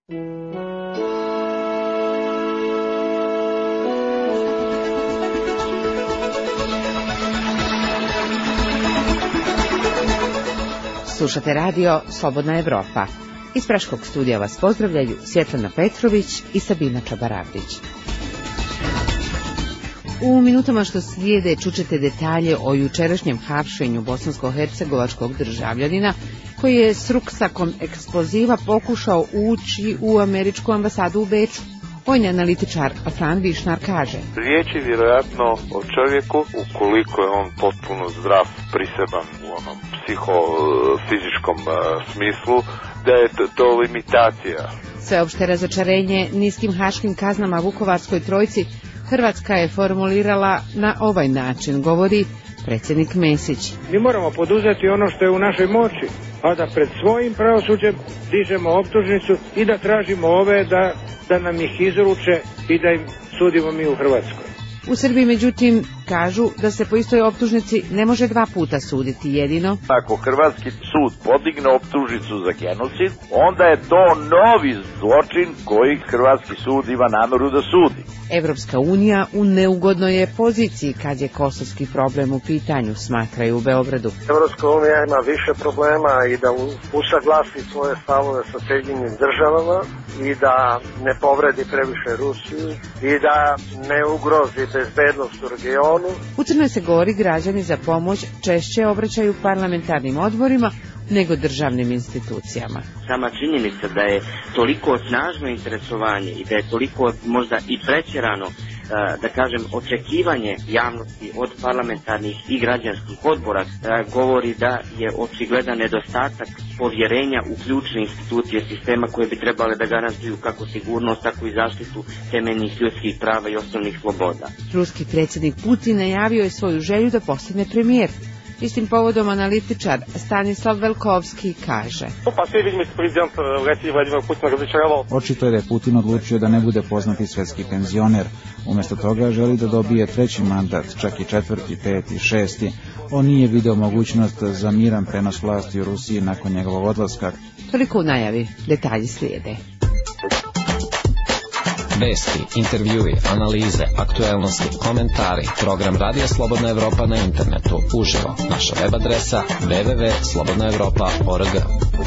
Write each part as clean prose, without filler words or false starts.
Slušate radio Slobodna Evropa. Iz Praškog studija vas pozdravljaju Svjetlana Petrović i Sabina Čabaravdić. U minutama što slijede čućete detalje o jučerašnjem hapšenju bosansko-hercegovačkog državljanina koji je s ruksakom eksploziva pokušao ući u američku ambasadu u Beču. Vojni analitičar Afran Višnar kaže: riječ je vjerojatno o čovjeku, ukoliko je on potpuno zdrav, priseban u onom psihofizičkom smislu, da je to limitacija. Sveopšte razočarenje niskim haškim kaznama Vukovarskoj trojci Hrvatska je formulirala na ovaj način, govori predsjednik Mesić. Mi moramo poduzeti ono što je u našoj moći, a da pred svojim pravosuđem dižemo optužnicu i da tražimo ove da nam ih izruče i da im sudimo mi u Hrvatskoj. U Srbiji, međutim, kažu da se po istoj optužnici ne može dva puta suditi jedino. Ako hrvatski sud podigne optužnicu za genocid, onda je to novi zločin koji hrvatski sud ima nameru da sudi. Evropska unija u neugodnoj je poziciji kad je kosovski problem u pitanju, smatraju u Beogradu. Evropska unija ima više problema i da usaglasi svoje stavove sa Sjedinjenim državama i da ne povredi previše Rusiju i da ne ugrozi bezbednost u regionu. U Crnoj se Gori građani za pomoć češće obraćaju parlamentarnim odborima nego državnim institucijama. Sama činjenica da je toliko snažno interesovanje i da je toliko možda i pretjerano, da kažem, očekivanje javnosti od parlamentarnih i građanskih odbora govori da je očigledan nedostatak povjerenja u ključne institucije sistema koje bi trebale da garantuju kako sigurnost, tako i zaštitu temeljnih ljudskih prava i osnovnih sloboda. Ruski predsjednik Putin najavio je svoju želju da postane premijer. Istim povodom analitičar Stanislav Velkovski kaže: očito je da je Putin odlučio da ne bude poznati svjetski penzioner. Umjesto toga želi da dobije treći mandat, čak i četvrti, peti, šesti. On nije video mogućnost za miran prenos vlasti u Rusiji nakon njegovog odlaska. Toliko u najavi, detalji slijede. Vesti, intervjui, analize, aktuelnosti, komentari, program Radija Slobodna Evropa na internetu, uživo, naša web adresa www.slobodnaevropa.org.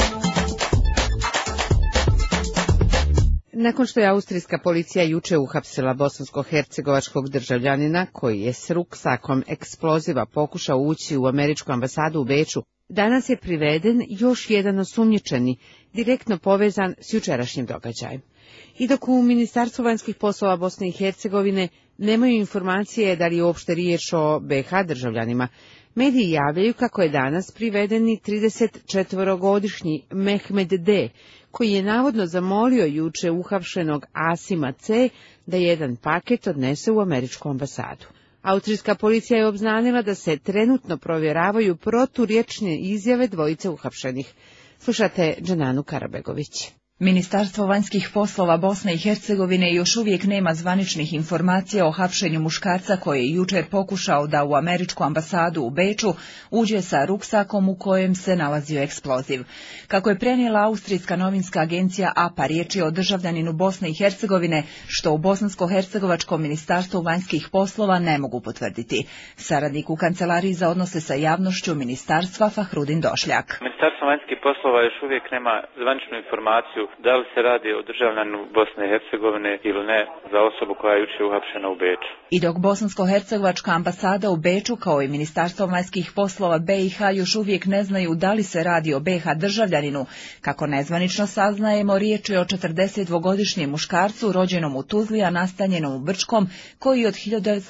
Nakon što je austrijska policija juče uhapsila bosansko-hercegovačkog državljanina koji je s ruksakom eksploziva pokušao ući u američku ambasadu u Beču, danas je priveden još jedan osumnjičeni, direktno povezan s jučerašnjim događajem. I dok u Ministarstvu vanjskih poslova Bosne i Hercegovine nemaju informacije da li je uopšte riječ o BiH državljanima, mediji javljaju kako je danas privedeni 34-godišnji Mehmed D, koji je navodno zamolio juče uhapšenog Asima C da jedan paket odnese u američku ambasadu. Austrijska policija je obznanila da se trenutno provjeravaju proturječne izjave dvojice uhapšenih. Slušate Džananu Karabegović. Ministarstvo vanjskih poslova Bosne i Hercegovine još uvijek nema zvaničnih informacija o hapšenju muškarca koji je jučer pokušao da u američku ambasadu u Beču uđe sa ruksakom u kojem se nalazio eksploziv. Kako je prenijela austrijska novinska agencija APA, riječ je o državljaninu Bosne i Hercegovine, što u Bosansko-hercegovačkom ministarstvu vanjskih poslova ne mogu potvrditi. Saradnik u kancelariji za odnose sa javnošću ministarstva Fahrudin Došljak. Ministarstvo vanjskih poslova još uvijek nema zvaničnu informaciju da li se radi o državljaninu Bosne i Hercegovine ili ne za osobu koja je jučer uhapšena u Beču. I dok Bosansko-hercegovačka ambasada u Beču kao i Ministarstvo vanjskih poslova BiH još uvijek ne znaju da li se radi o BiH državljaninu, kako nezvanično saznajemo, riječ je o 42-godišnjem muškarcu rođenom u Tuzli, a nastanjenom u Brčkom, koji od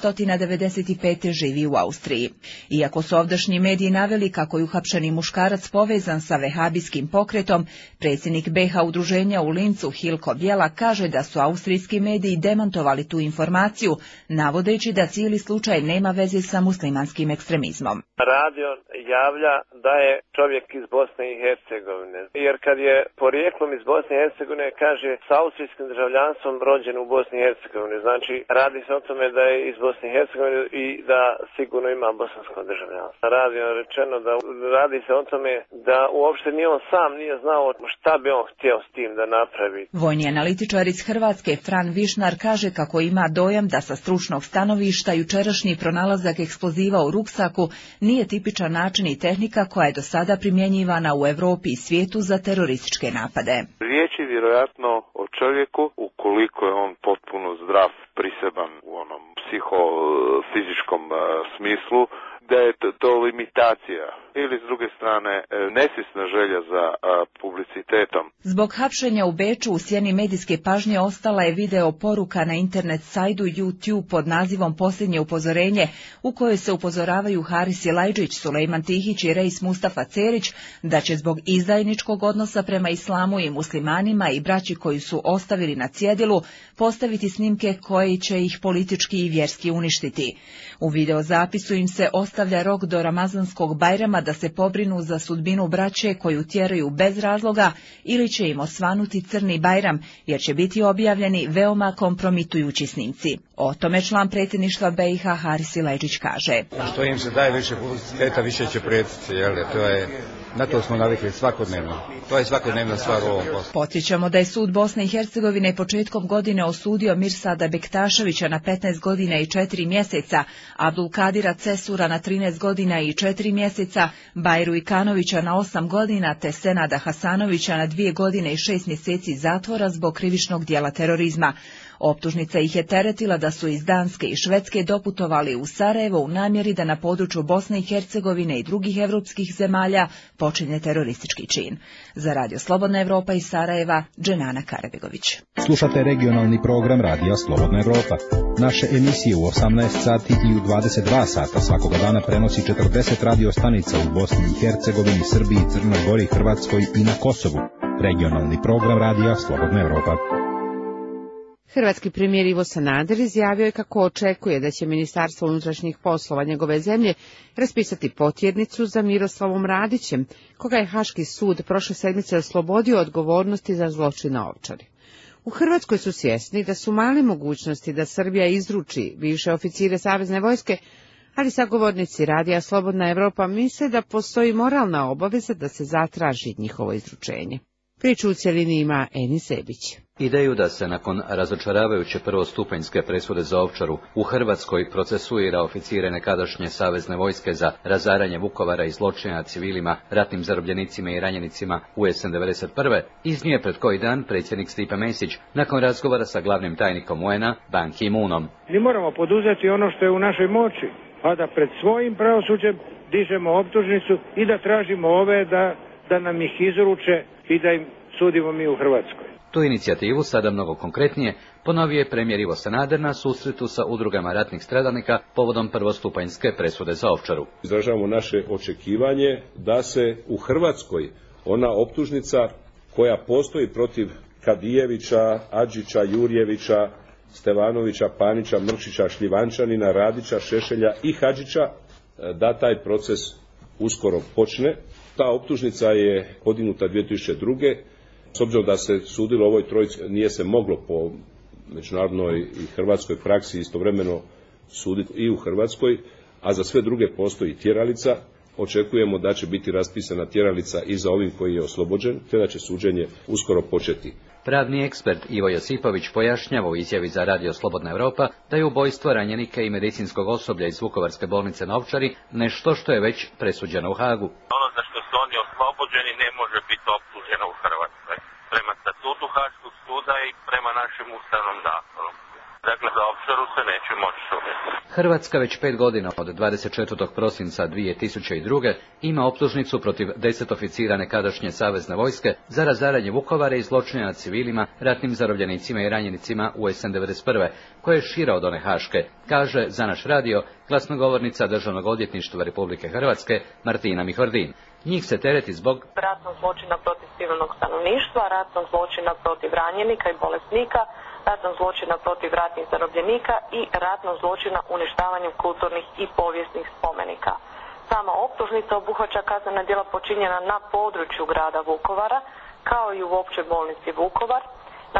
1995. živi u Austriji. Iako su ovdašnji mediji naveli kako je uhapšeni muškarac povezan sa vehabijskim pokretom, predsjednik BiH udruženja u Lincu Hilko Bjela kaže da su austrijski mediji demantovali tu informaciju, navodeći da cijeli slučaj nema veze sa muslimanskim ekstremizmom. Radio javlja da je čovjek iz Bosne i Hercegovine, jer kad je porijeklom iz Bosne i Hercegovine, kaže s austrijskim državljanstvom rođen u Bosni i Hercegovini. Znači, radi se o tome da je iz Bosne i Hercegovine i da sigurno ima bosansko državljanstvo. Radio je rečeno da radi se o tome da uopšte ni on sam nije znao šta bi on htio s tim da napravi. Vojni analitičar iz Hrvatske Fran Višnar kaže kako ima dojam da sa stručnog stanovišta jučerašnji pronalazak eksploziva u ruksaku nije tipičan način i tehnika koja je do sada primjenjivana u Europi i svijetu za terorističke napade. Riječ je vjerojatno o čovjeku, ukoliko je on potpuno zdrav, priseban u onom psihofizičkom smislu, da je to limitacija ili s druge strane nesvjesna želja za publicitetom. Zbog hapšenja u Beču u sjeni medijske pažnje ostala je video poruka na internet sajtu YouTube pod nazivom Posljednje upozorenje, u kojoj se upozoravaju Haris Silajdžić, Sulejman Tihić i Reis Mustafa Cerić da će zbog izdajničkog odnosa prema islamu i muslimanima i braći koju su ostavili na cjedilu postaviti snimke koji će ih politički i vjerski uništiti. U videozapisu im se ostavlja rok do Ramazanskog Bajrama da se pobrinu za sudbinu braće koju tjeraju bez razloga ili će im osvanuti crni Bajram, jer će biti objavljeni veoma kompromitujući snimci. O tome član predsjedništva BiH Haris Silajdžić kaže. Što im se daje više publiciteta, više će prijetiti, na to smo navikli svakodnevno. To je svakodnevna stvar u ovom poslu. Podsjećamo da je sud Bosne i Hercegovine početkom godine osudio Mirsada Bektaševića na 15 godina i 4 mjeseca, Abdulkadira Cesura na 13 godina i 4 mjeseca, Bajru Ikanovića na 8 godina te Senada Hasanovića na 2 godine i 6 mjeseci zatvora zbog krivičnog djela terorizma. Optužnica ih je teretila da su iz Danske i Švedske doputovali u Sarajevo u namjeri da na području Bosne i Hercegovine i drugih europskih zemalja počinje teroristički čin. Za Radio Slobodna Evropa iz Sarajeva, Dženana Karabegović. Slušate regionalni program Radija Slobodna Evropa. Naše emisije u 18 sati i u 22 sata svakoga dana prenosi 40 radio stanica u Bosni i Hercegovini, Srbiji, Crnoj Gori, Hrvatskoj i na Kosovu. Regionalni program Radija Slobodna Evropa. Hrvatski premijer Ivo Sanader izjavio je kako očekuje da će Ministarstvo unutrašnjih poslova njegove zemlje raspisati potjernicu za Miroslavom Radićem, koga je Haški sud prošle sedmice oslobodio odgovornosti za zločin na Ovčari. U Hrvatskoj su svjesni da su male mogućnosti da Srbija izruči bivše oficire Savezne vojske, ali sagovornici Radija Slobodna Evropa misle da postoji moralna obaveza da se zatraži njihovo izručenje. Priču u cjelini ima Enis Sebić. Ideju da se nakon razočaravajuće prvostupanjske presude za Ovčaru u Hrvatskoj procesuira oficire nekadašnje Savezne vojske za razaranje Vukovara i zločina nad civilima, ratnim zarobljenicima i ranjenicima u jesen 1991. iznio je pred koji dan predsjednik Stipe Mesić nakon razgovora sa glavnim tajnikom UN-a Ban Ki-moonom. Mi moramo poduzeti ono što je u našoj moći, a da pred svojim pravosuđem dižemo optužnicu i da tražimo ove da nam ih izruče i da im sudimo mi u Hrvatskoj. Tu inicijativu, sada mnogo konkretnije, ponovio je premijer Ivo Sanader na susretu sa udrugama ratnih stradalnika povodom prvostupanjske presude za Ovčaru. Izražavamo naše očekivanje da se u Hrvatskoj ona optužnica koja postoji protiv Kadijevića, Adžića, Jurjevića, Stevanovića, Panića, Mrkšića, Šljivančanina, Radića, Šešelja i Hadžića, da taj proces uskoro počne. Ta optužnica je podignuta 2002. S obzirom da se sudilo ovoj trojici, nije se moglo po međunarodnoj i hrvatskoj praksi istovremeno suditi i u Hrvatskoj, a za sve druge postoji tjeralica. Očekujemo da će biti raspisana tjeralica i za ovim koji je oslobođen, te da će suđenje uskoro početi. Pravni ekspert Ivo Josipović pojašnjava u izjavi za Radio Slobodna Evropa da je ubojstvo ranjenika i medicinskog osoblja iz Vukovarske bolnice na Ovčari nešto što je već presuđeno u Hagu. Ono za što su oni oslobođeni ne može biti optuženo u Hrvatskoj. Prema statutu Haškog suda i prema našem ustavnom zakonu. Dakle, za Ovčaru se neće moći suditi. Hrvatska već 5 godina od 24. prosinca 2002. ima optužnicu protiv 10 oficira nekadašnje Savezne vojske za razaranje Vukovara i zločine nad civilima, ratnim zarobljenicima i ranjenicima u jesen 1991. koje je šira od one Haške, kaže za naš radio glasnogovornica Državnog odvjetništva Republike Hrvatske Martina Mihordin. Njih se tereti zbog ratnog zločina protiv civilnog stanovništva, ratnog zločina protiv ranjenika i bolesnika, ratnog zločina protiv ratnih zarobljenika i ratnog zločina uništavanjem kulturnih i povijesnih spomenika. Sama optužnica obuhvaća kaznena djela počinjena na području grada Vukovara, kao i u općoj bolnici Vukovar, na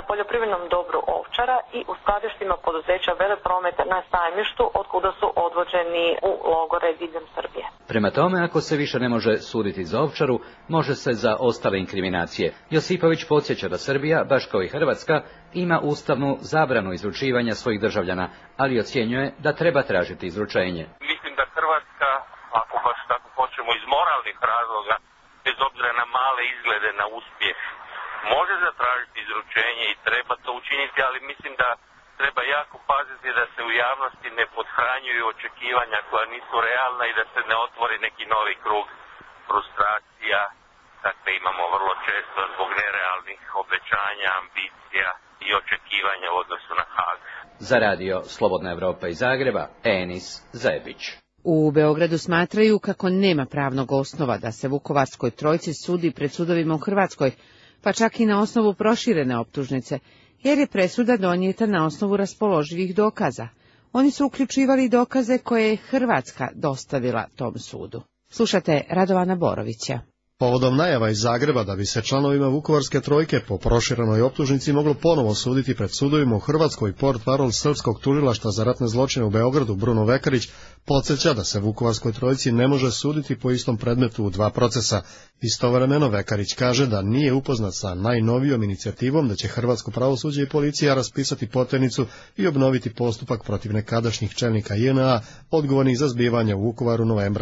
poljoprivrednom dobru Ovčara i u skladištima poduzeća Veleprometa na Sajmištu, otkuda su odvođeni u logore diljem Srbije. Prema tome, ako se više ne može suditi za Ovčaru, može se za ostale inkriminacije. Josipović podsjeća da Srbija, baš kao i Hrvatska, ima ustavnu zabranu izručivanja svojih državljana, ali ocjenjuje da treba tražiti izručenje. Mislim da Hrvatska, ako baš tako hoćemo iz moralnih razloga, bez obzira na male izglede na uspjeh, može zatražiti izručenje i treba to učiniti, ali mislim da treba jako paziti da se u javnosti ne podhranjuju očekivanja koja nisu realna i da se ne otvori neki novi krug frustracija. Dakle, imamo vrlo često zbog nerealnih obećanja, ambicija i očekivanja u odnosu na Haag. Za radio Slobodna Evropa iz Zagreba, Enis Zebić. U Beogradu smatraju kako nema pravnog osnova da se Vukovarskoj trojci sudi pred sudovima u Hrvatskoj, pa čak i na osnovu proširene optužnice, jer je presuda donijeta na osnovu raspoloživih dokaza. Oni su uključivali dokaze koje je Hrvatska dostavila tom sudu. Slušate Radovana Borovića. Povodom najava iz Zagreba da bi se članovima Vukovarske trojke po proširenoj optužnici moglo ponovo suditi pred sudovima u Hrvatskoj, portparol Srpskog tužilaštva za ratne zločine u Beogradu Bruno Vekarić podsjeća da se Vukovarskoj trojci ne može suditi po istom predmetu u dva procesa. Istovremeno Vekarić kaže da nije upoznat sa najnovijom inicijativom da će hrvatsko pravosuđe i policija raspisati poternicu i obnoviti postupak protiv nekadašnjih čelnika JNA odgovornih za zbivanje u Vukovaru novembra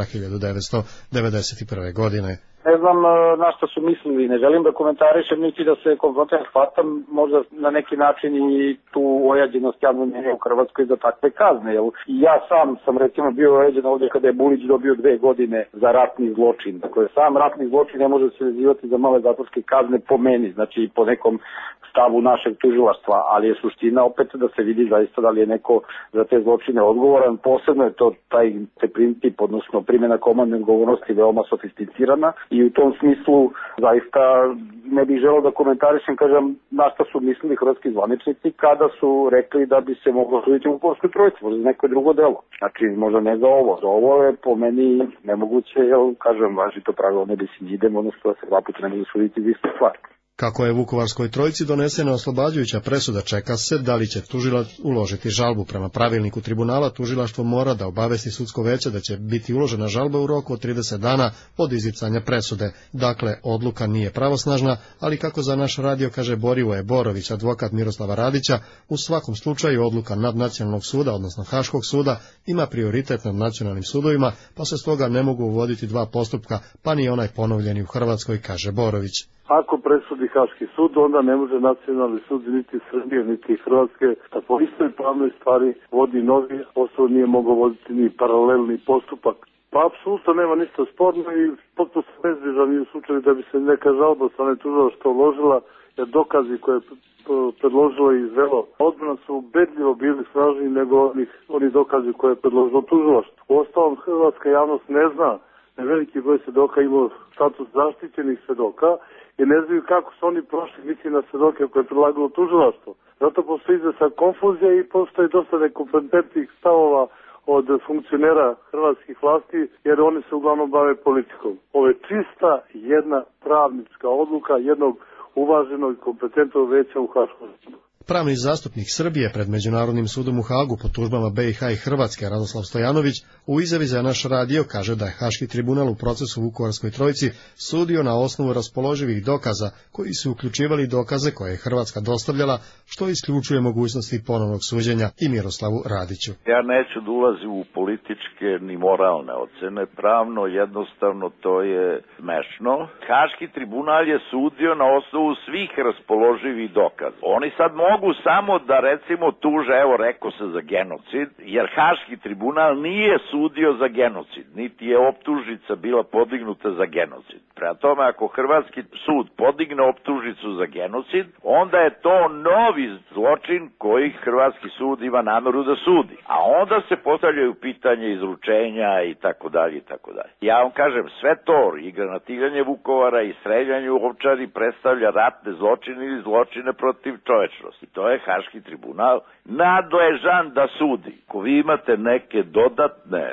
1991. godine. Ne znam na što su mislili, ne želim da komentarišem niti da se konfrontiram, shvatam možda na neki način i tu ojađenost javnog mnjenja u Hrvatskoj za takve kazne. Jer ja sam recimo bio ojađen ovdje kada je Bulić dobio 2 godine za ratni zločin. Dakle, sam ratni zločin ne može se vezivati za male zatvorske kazne po meni, znači po nekom stavu našeg tužilaštva, ali je suština opet da se vidi zaista da li je neko za te zločine odgovoran. Posebno je to taj princip, odnosno primjena komandne odgovornosti veoma sofisticirana i u tom smislu zaista ne bih želeo da komentarišem, kažem, na što su mislili hrvatski zvaničnici kada su rekli da bi se moglo suditi u Vukovarskoj trojci, možda za neko drugo delo. Znači, možda ne za ovo. Za ovo je po meni nemoguće, jer, kažem, važi to pravilo ne bis in idem, odnosno da se 2 puta ne može suditi za istu stvar. Kako je Vukovarskoj trojci donesena oslobađajuća presuda, čeka se da li će tužilac uložiti žalbu. Prema pravilniku tribunala, tužilaštvo mora da obavesti sudsko veće da će biti uložena žalba u roku od 30 dana od izricanja presude. Dakle, odluka nije pravosnažna, ali kako za naš radio kaže Borivoje Borović, advokat Miroslava Radića, u svakom slučaju odluka nadnacionalnog suda, odnosno Haškog suda, ima prioritet nad nacionalnim sudovima, pa se stoga ne mogu uvoditi 2 postupka, pa ni onaj ponovljeni u Hrvatskoj, kaže Borović. Ako presudi Haški sud, onda ne može nacionalni sud niti Srbije, niti Hrvatske, da po istoj pravnoj stvari vodi novi, posao nije mogao voditi ni paralelni postupak. Pa apsolutno nema ništa sporno i potpuno se bezbrižan i u slučaju da bi se neka žalba strane tužilaštva uložila, jer dokazi koje je predložilo i izvelo odbrana su ubedljivo bili snažniji nego oni dokazi koje je predložilo tužilaštvo. Uostalom, hrvatska javnost ne zna da veliki broj svedoka imao status zaštićenih svedoka i ne znaju kako su oni prošli, mislim na svedoke koje je predlagalo tužilaštvo. Zato postoji izvesna konfuzija i postoji dosta nekompetentnih stavova od funkcionera hrvatskih vlasti, jer oni se uglavnom bave politikom. Ovo je čista jedna pravnička odluka jednog uvaženog i kompetentnog veća u Haškom sudu. Pravni zastupnik Srbije pred Međunarodnim sudom u Hagu po tužbama BiH i Hrvatske, Radoslav Stojanović, u izjavi za naš radio kaže da je Haški tribunal u procesu Vukovarskoj trojci sudio na osnovu raspoloživih dokaza, koji su uključivali dokaze koje je Hrvatska dostavljala, što isključuje mogućnosti ponovnog suđenja, i Miroslavu Radiću. Ja neću da ulazim u političke ni moralne ocene, pravno jednostavno to je smešno. Haški tribunal je sudio na osnovu svih raspoloživih dokaza. Oni sad mogu samo da recimo tuže, evo rekao se za genocid, jer Haški tribunal nije sudio za genocid, niti je optužnica bila podignuta za genocid. Prema tome, ako hrvatski sud podigne optužnicu za genocid, onda je to novi zločin koji hrvatski sud ima nameru da sudi. A onda se postavljaju pitanje izručenja i tako dalje i tako dalje. Ja vam kažem, sve to, i granatiranje Vukovara i streljanje u Ovčari predstavlja ratne zločine ili zločine protiv čovečnosti. To je Haški tribunal nadležan da sudi. Ako vi imate neke dodatne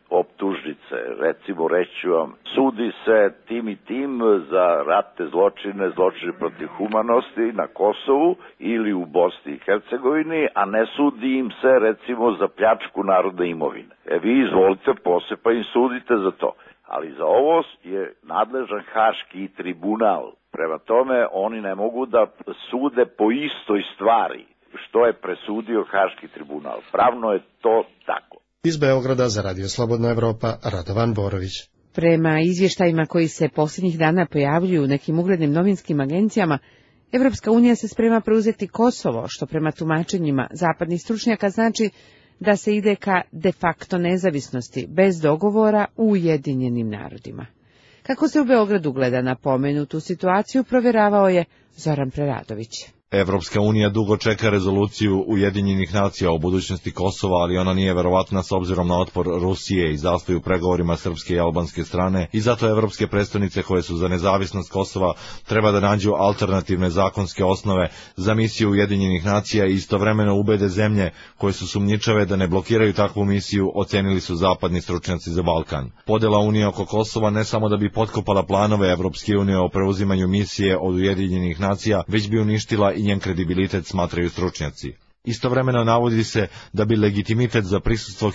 optužnice. Recimo, reću vam, sudi se tim i tim za ratne zločine, zločine protiv humanosti na Kosovu ili u Bosni i Hercegovini, a ne sudi im se, recimo, za pljačku narodne imovine. Vi izvolite posle pa im sudite za to. Ali za ovo je nadležan Haški tribunal. Prema tome, oni ne mogu da sude po istoj stvari što je presudio Haški tribunal. Pravno je to tako. Iz Beograda za Radio Slobodna Evropa, Radovan Borović. Prema izvještajima koji se posljednjih dana pojavljuju u nekim uglednim novinskim agencijama, Evropska unija se sprema preuzeti Kosovo, što prema tumačenjima zapadnih stručnjaka znači da se ide ka de facto nezavisnosti, bez dogovora u Ujedinjenim narodima. Kako se u Beogradu gleda na pomenutu situaciju, provjeravao je Zoran Preradović. Evropska unija dugo čeka rezoluciju Ujedinjenih nacija o budućnosti Kosova, ali ona nije verovatna s obzirom na otpor Rusije i zastoj u pregovorima srpske i albanske strane, i zato evropske predstavnice koje su za nezavisnost Kosova treba da nađu alternativne zakonske osnove za misiju Ujedinjenih nacija i istovremeno ubede zemlje koje su sumnjičave da ne blokiraju takvu misiju, ocenili su zapadni stručnjaci za Balkan. Podela Unije oko Kosova ne samo da bi potkopala planove Evropske unije o preuzimanju misije od Ujedinjenih nacija, već bi uništila i njen kredibilitet, smatraju stručnjaci. Istovremeno navodi se da bi legitimitet za prisustvo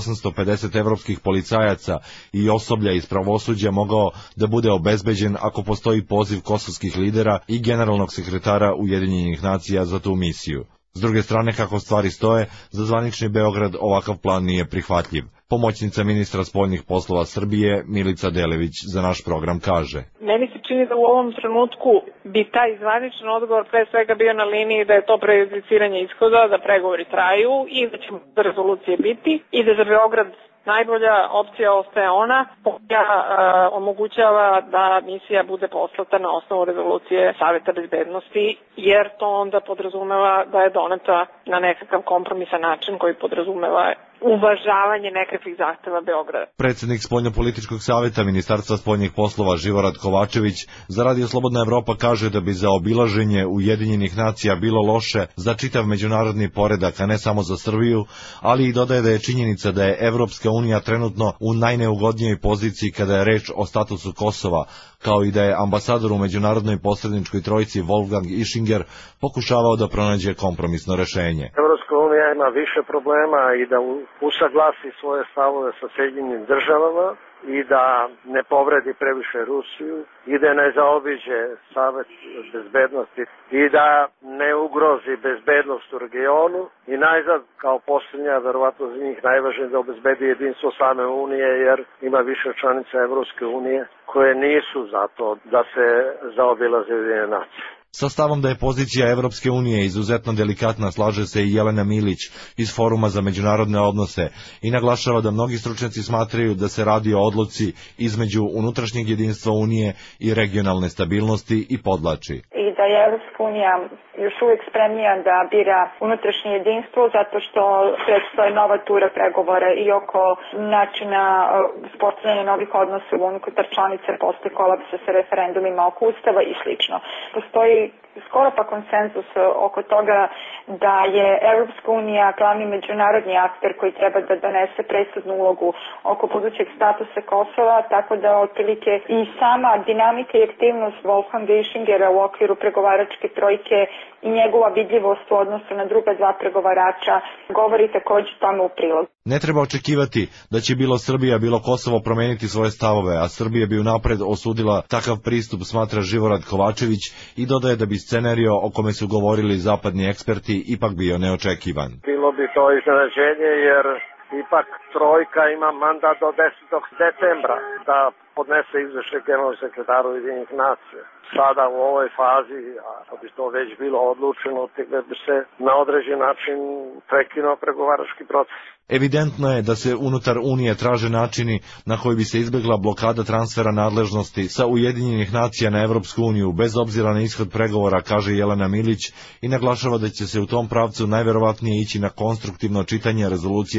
1850 evropskih policajaca i osoblja iz pravosuđa mogao da bude obezbeđen ako postoji poziv kosovskih lidera i generalnog sekretara Ujedinjenih nacija za tu misiju. S druge strane, kako stvari stoje, za zvanični Beograd ovakav plan nije prihvatljiv. Pomoćnica ministra spoljnih poslova Srbije Milica Delević za naš program kaže: Meni se čini da u ovom trenutku bi taj zvaničan odgovor pre svega bio na liniji da je to prejudiciranje ishoda, da pregovori traju i da će rezolucije biti i da za Beograd najbolja opcija ostaje ona koja omogućava da misija bude poslata na osnovu rezolucije Saveta bezbednosti, jer to onda podrazumeva da je doneta na nekakav kompromisan način koji podrazumeva uvažavanje nekakvih zahteva Beograda. Predsjednik Spoljnopolitičkog savjeta Ministarstva spoljnih poslova Živorad Kovačević za Radio Slobodna Evropa kaže da bi za obilaženje Ujedinjenih nacija bilo loše za čitav međunarodni poredak, a ne samo za Srbiju, ali i dodaje da je činjenica da je Evropska unija trenutno u najneugodnijoj poziciji kada je reč o statusu Kosova, kao i da je ambasador u međunarodnoj posredničkoj trojici Wolfgang Ischinger pokušavao da pronađe kompromisno rešenje. Evropska unija ima više problema i da usaglasi svoje stavove sa Sjedinjenim državama i da ne povredi previše Rusiju i da ne zaobiđe Savet bezbednosti i da ne ugrozi bezbednost u regionu i najzad kao posljednja, verovatno za njih najvažnije, da obezbedi jedinstvo same Unije, jer ima više članica Evropske unije koje nisu za to da se zaobilaze Ujedinjene nacije. Sa stavom da je pozicija Evropske unije izuzetno delikatna slaže se i Jelena Milić iz Foruma za međunarodne odnose i naglašava da mnogi stručnjaci smatraju da se radi o odluci između unutrašnjeg jedinstva Unije i regionalne stabilnosti i podlači. I da je Evropska unija još uvijek spremnija da bira unutrašnje jedinstvo zato što predstoje nova tura pregovora i oko načina uspostavljanja novih odnosa unutar članice, postoji kolapsa sa referendumima oko ustava i slično. Postoji skoro pa konsenzus oko toga da je Evropska unija glavni međunarodni akter koji treba da donese presudnu ulogu oko budućeg statusa Kosova, tako da otprilike i sama dinamika i aktivnost Wolfganga Ischingera u okviru pregovaračke trojke i njegova vidljivost u odnosu na druga dva pregovarača govori također tome u prilog. Ne treba očekivati da će bilo Srbija, bilo Kosovo promeniti svoje stavove, a Srbija bi unapred osudila takav pristup, smatra Živorad Kovačević i dodaje da bi scenario o kome su govorili zapadni eksperti ipak bio neočekivan. Bilo bi to iznenađenje jer ipak trojka ima mandat do 10. decembra da podnese izveštaj generalnom sekretaru Ujedinjenih nacija. Sada u ovoj fazi, ako bi to već bilo odlučeno, bi se na određen način prekinuo pregovarački proces. Evidentno je da se unutar Unije traže načini na koji bi se izbjegla blokada transfera nadležnosti sa Ujedinjenih nacija na Evropsku uniju, bez obzira na ishod pregovora, kaže Jelena Milić i naglašava da će se u tom pravcu najverovatnije ići na konstruktivno čitanje rezolucije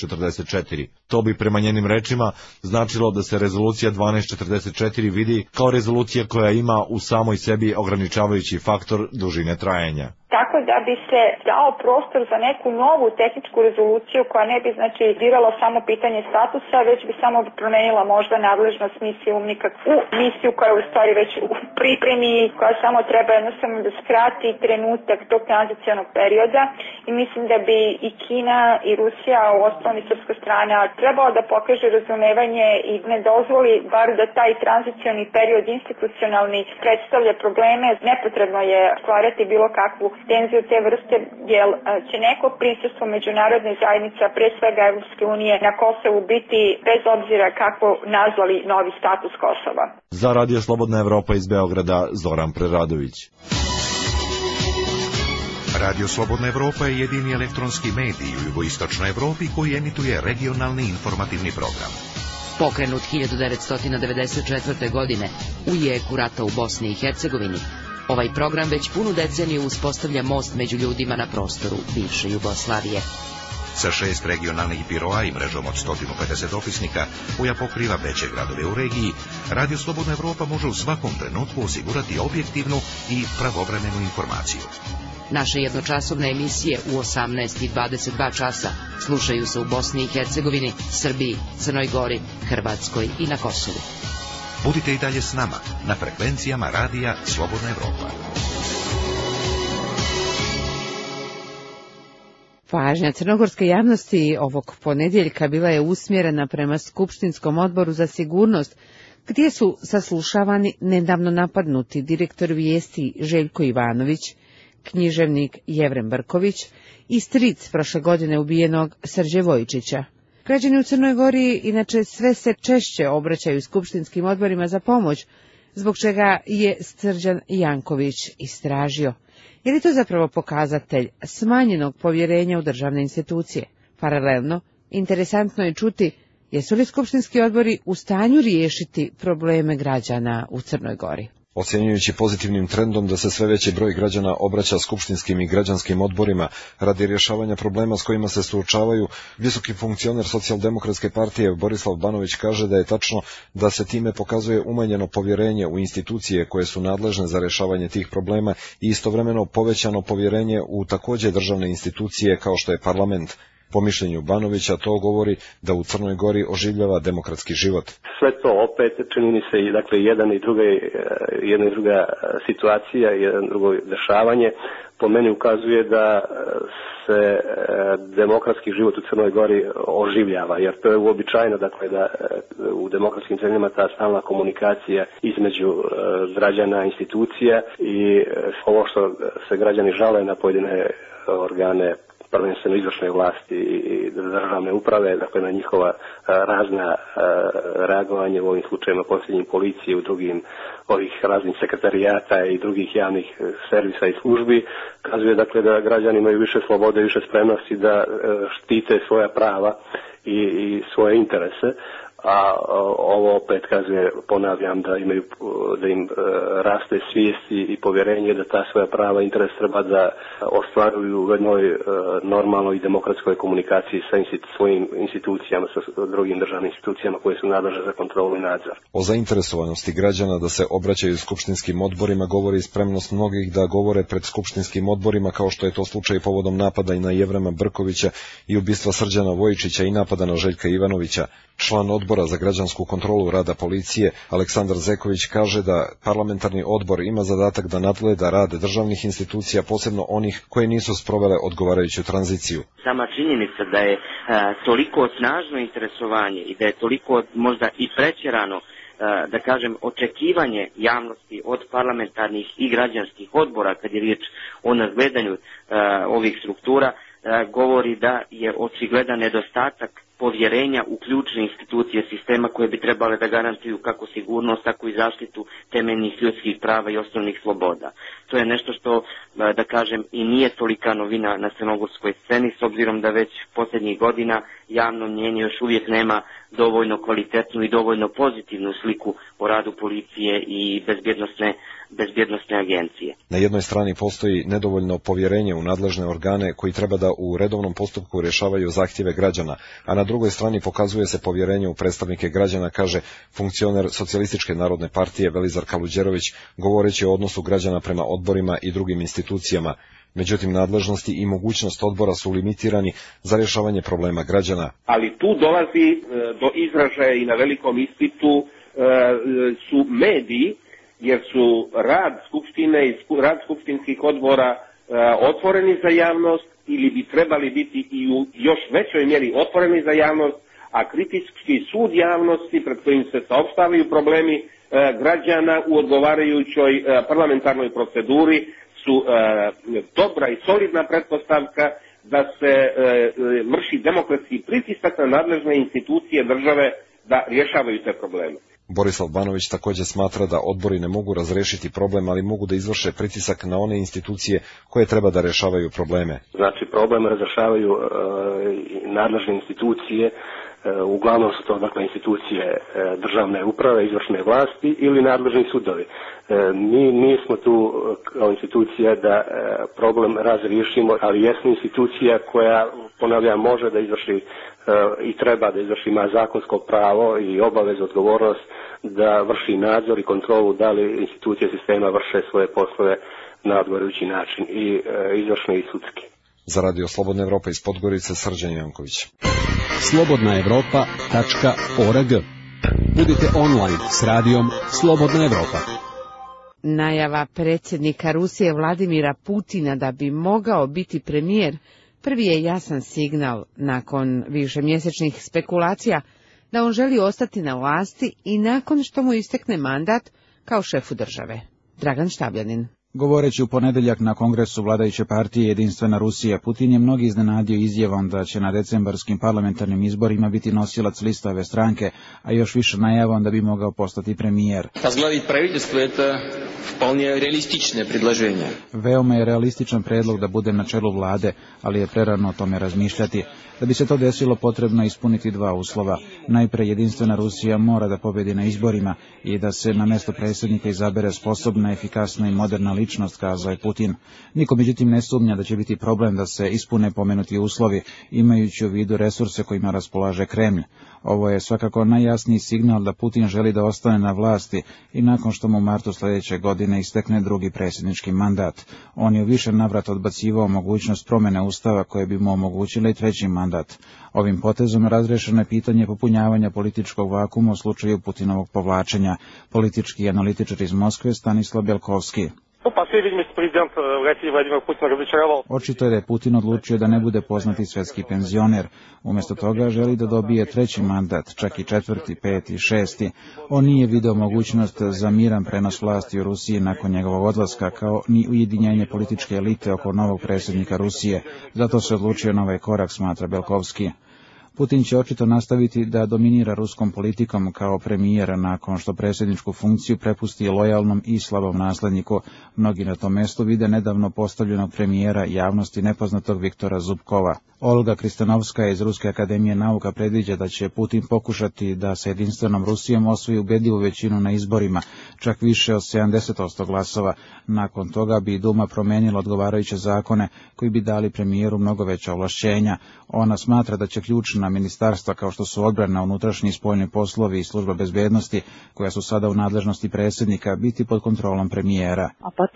1244. To bi prema njenim rečima značilo da se rezolucija 1244 vidi kao rezolucija koja ima u samoj sebi ograničavajući faktor dužine trajanja. tako da bi se dao prostor za neku novu tehničku rezoluciju koja ne bi dirala samo pitanje statusa, već bi samo promenila možda nadležnost misije UNMIK u misiju koja je u stvari već u pripremi, koja samo treba jednostavno da skrati trenutak tog tranzicionog perioda i mislim da bi i Kina i Rusija, u ostalom i srpska strana, trebalo da pokaže razumevanje i ne dozvoli bar da taj tranzicioni period institucionalni predstavlja probleme. Nepotrebno je stvarati bilo kakvu tenziju te vrste, jer će neko prisustvo međunarodne zajednice, pre svega Evropske unije, na Kosovu biti bez obzira kako nazvali novi status Kosova. Za Radio Slobodna Evropa iz Beograda, Zoran Preradović. Radio Slobodna Evropa je jedini elektronski medij u jugoistočnoj Evropi koji emituje regionalni informativni program. Pokrenut 1994. godine u jeku rata u Bosni i Hercegovini, ovaj program već punu deceniju uspostavlja most među ljudima na prostoru bivše Jugoslavije. Sa 6 regionalnih biroa i mrežom od 150 dopisnika, koja pokriva veće gradove u regiji, Radio Slobodna Evropa može u svakom trenutku osigurati objektivnu i pravovremenu informaciju. Naše jednočasovne emisije u 18 i 22 časa slušaju se u Bosni i Hercegovini, Srbiji, Crnoj Gori, Hrvatskoj i na Kosovu. Budite i dalje s nama na frekvencijama Radija Slobodna Evropa. Pažnja crnogorske javnosti ovog ponedjeljka bila je usmjerena prema Skupštinskom odboru za sigurnost, gdje su saslušavani nedavno napadnuti direktor Vijesti Željko Ivanović, književnik Jevrem Brković i stric prošle godine ubijenog Srđe Vojčića. Građani u Crnoj Gori inače sve se češće obraćaju skupštinskim odborima za pomoć, zbog čega je Srđan Janković istražio. Je li to zapravo pokazatelj smanjenog povjerenja u državne institucije? Paralelno, interesantno je čuti jesu li skupštinski odbori u stanju riješiti probleme građana u Crnoj Gori. Ocjenjujući pozitivnim trendom da se sve veći broj građana obraća skupštinskim i građanskim odborima radi rješavanja problema s kojima se suočavaju, visoki funkcioner Socijaldemokratske partije Borislav Banović kaže da je tačno da se time pokazuje umanjeno povjerenje u institucije koje su nadležne za rješavanje tih problema i istovremeno povećano povjerenje u također državne institucije kao što je parlament. Po mišljenju Banovića to govori da u Crnoj Gori oživljava demokratski život. Sve to opet čini mi se jedna i druga situacija, jedno drugo dešavanje po meni ukazuje da se demokratski život u Crnoj Gori oživljava, jer to je uobičajeno da u demokratskim zemljama ta stalna komunikacija između građana, institucija i ovo što se građani žale na pojedine organe prvenstveno izvršne vlasti i državne uprave, na njihova razna reagovanja u ovim slučajima posljednjim policije, u drugim ovih raznih sekretarijata i drugih javnih servisa i službi, kazuje da građani imaju više slobode i više spremnosti da štite svoja prava i svoje interese, a ovo opet kazuje, ponavljam, da im raste svijest i povjerenje da ta svoja prava i interes treba da ostvaruju u jednoj normalnoj i demokratskoj komunikaciji sa svojim institucijama, sa drugim državnim institucijama koje su nadležne za kontrolu i nadzor. O zainteresovanosti građana da se obraćaju skupštinskim odborima govori spremnost mnogih da govore pred skupštinskim odborima, kao što je to slučaj povodom napada i na Jevrema Brkovića i ubistva Srđana Vojčića i napada na Željka Ivanovića. Član odbora za građansku kontrolu rada policije Aleksandar Zeković kaže da parlamentarni odbor ima zadatak da nadgleda rad državnih institucija, posebno onih koje nisu sprovele odgovarajuću tranziciju. Sama činjenica da je toliko snažno interesovanje i da je toliko možda i pretjerano, da kažem, očekivanje javnosti od parlamentarnih i građanskih odbora kad je riječ o nadgledanju ovih struktura, govori da je očigledan nedostatak povjerenja u ključne institucije sistema koje bi trebale da garantuju kako sigurnost, tako i zaštitu temeljnih ljudskih prava i osnovnih sloboda. To je nešto što, da kažem, i nije tolika novina na crnogorskoj sceni, s obzirom da već posljednjih godina javno mnjenje još uvijek nema dovoljno kvalitetnu i dovoljno pozitivnu sliku o radu policije i bezbjednosne agencije. Na jednoj strani postoji nedovoljno povjerenje u nadležne organe koji treba da u redovnom postupku rješavaju zahtjeve građana, a na drugoj strani pokazuje se povjerenje u predstavnike građana, kaže funkcioner Socijalističke narodne partije Velizar Kaluđerović, govoreći o odnosu građana prema odborima i drugim institucijama. Međutim, nadležnosti i mogućnost odbora su limitirani za rješavanje problema građana. Ali tu dolazi do izražaja i na velikom ispitu su mediji, jer su rad Skupštine i rad skupštinskih odbora otvoreni za javnost ili bi trebali biti i u još većoj mjeri otvoreni za javnost, a kritički sud javnosti pred kojim se saopštavaju problemi građana u odgovarajućoj parlamentarnoj proceduri su dobra i solidna pretpostavka da se vrši demokratski pritisak na nadležne institucije države da rješavaju te probleme. Borislav Banović također smatra da odbori ne mogu razrešiti problem, ali mogu da izvrše pritisak na one institucije koje treba da rješavaju probleme. Znači, problem razrešavaju nadležne institucije, uglavnom su to dakle institucije državne uprave, izvršne vlasti ili nadležni sudovi. Mi nismo tu kao institucija da problem razriješimo, ali jesmo institucija koja, ponavljam, može da izvrši i treba da izvrši, ima zakonsko pravo i obavezu, odgovornost da vrši nadzor i kontrolu da li institucije sistema vrše svoje poslove na odgovarajući način, i izvršne i sudski. Za Radio Slobodna Evropa iz Podgorice, Srđan Janković. slobodnaevropa.org. Budite online s radijom Slobodna Evropa. Najava predsjednika Rusije Vladimira Putina da bi mogao biti premijer prvi je jasan signal nakon višemjesečnih spekulacija da on želi ostati na vlasti i nakon što mu istekne mandat kao šefu države. Dragan Štabljanin. Govoreći u ponedjeljak na kongresu vladajuće partije Jedinstvena Rusija, Putin je mnogi iznenadio izjavom da će na decembarskim parlamentarnim izborima biti nosilac liste ove stranke, a još više najavom da bi mogao postati premijer. Возглавить правительство – это вполне реалистичное предложение. Veoma je realističan predlog da bude na čelu vlade, ali je prerano o tome razmišljati. Da bi se to desilo, potrebno je ispuniti dva uslova. Najpre, Jedinstvena Rusija mora da pobedi na izborima i da se na mjesto predsjednika izabere sposobna, efikasna i moderna ličnost, kazao je Putin. Niko međutim ne sumnja da će biti problem da se ispune pomenuti uslovi, imajući u vidu resurse kojima raspolaže Kremlj. Ovo je svakako najjasniji signal da Putin želi da ostane na vlasti i nakon što mu u martu sljedeće godine istekne drugi predsjednički mandat. On je u više navrata odbacivao mogućnost promjene ustava koje bi mu omogućile i treći mandat. Ovim potezom razrešeno je pitanje popunjavanja političkog vakuma u slučaju Putinovog povlačenja. Politički analitičar iz Moskve Stanislav Bjelkovski. Očito je da je Putin odlučio da ne bude poznati svjetski penzioner. Umjesto toga želi da dobije treći mandat, čak i četvrti, peti, šesti. On nije video mogućnost za miran prenos vlasti u Rusiji nakon njegovog odlaska, kao ni ujedinjenje političke elite oko novog predsjednika Rusije. Zato se odlučio na ovaj korak, smatra Bjelkovski. Putin će očito nastaviti da dominira ruskom politikom kao premijer nakon što predsjedničku funkciju prepusti lojalnom i slabom nasledniku. Mnogi na tom mjestu vide nedavno postavljenog premijera javnosti nepoznatog Viktora Zubkova. Olga Kristanovska iz Ruske akademije nauka predviđa da će Putin pokušati da sa Jedinstvenom Rusijom osvoji ubedljivu većinu na izborima, čak više od 70% glasova. Nakon toga bi Duma promijenila odgovarajuće zakone koji bi dali premijeru mnogo veća ovlašćenja. Ona smatra da će ključna ministarstva kao što su odbrana, unutrašnji i spoljni poslovi i služba bezbednosti, koja su sada u nadležnosti predsjednika, biti pod kontrolom premijera.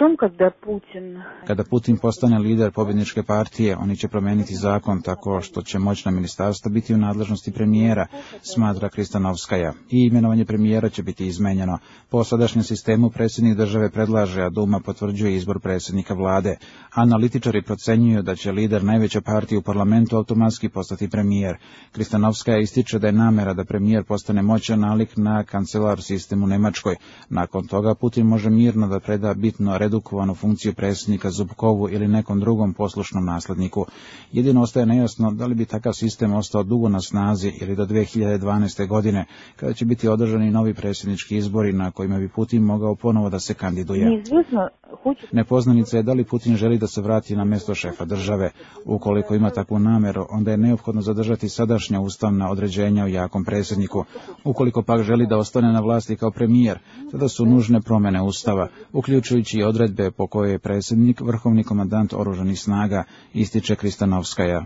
Kada Putin postane lider pobjedničke partije, oni će promijeniti zakon tako što će moćna ministarstva biti u nadležnosti premijera, smatra Kristanovskaja. I imenovanje premijera će biti izmenjeno. Po sadašnjem sistemu predsjednik države predlaže, a Duma potvrđuje izbor predsjednika vlade. Analitičari procenjuju da će lider najveće partije u parlamentu automatski postati premijer. Kristanovskaja ističe da je namjera da premijer postane moćan nalik na kancelar sistem u Njemačkoj. Nakon toga Putin može mirno da preda bitno redukovanu funkciju predsjednika Zubkovu ili nekom drugom poslušnom nasledniku. Jedino ostaje nejasno da li bi takav sistem ostao dugo na snazi ili do 2012. godine, kada će biti održani novi predsjednički izbori na kojima bi Putin mogao ponovo da se kandiduje. Nepoznanica je da li Putin želi da se vrati na mjesto šefa države. Ukoliko ima takvu namjeru, onda je neophodno zadržati sadašnja ustavna određenja o jakom predsjedniku. Ukoliko pak želi da ostane na vlasti kao premijer, tada su nužne promjene ustava, uključujući i odredbe po kojoj je predsjednik vrhovni komandant oružanih snaga, ističe Kristanovskaja.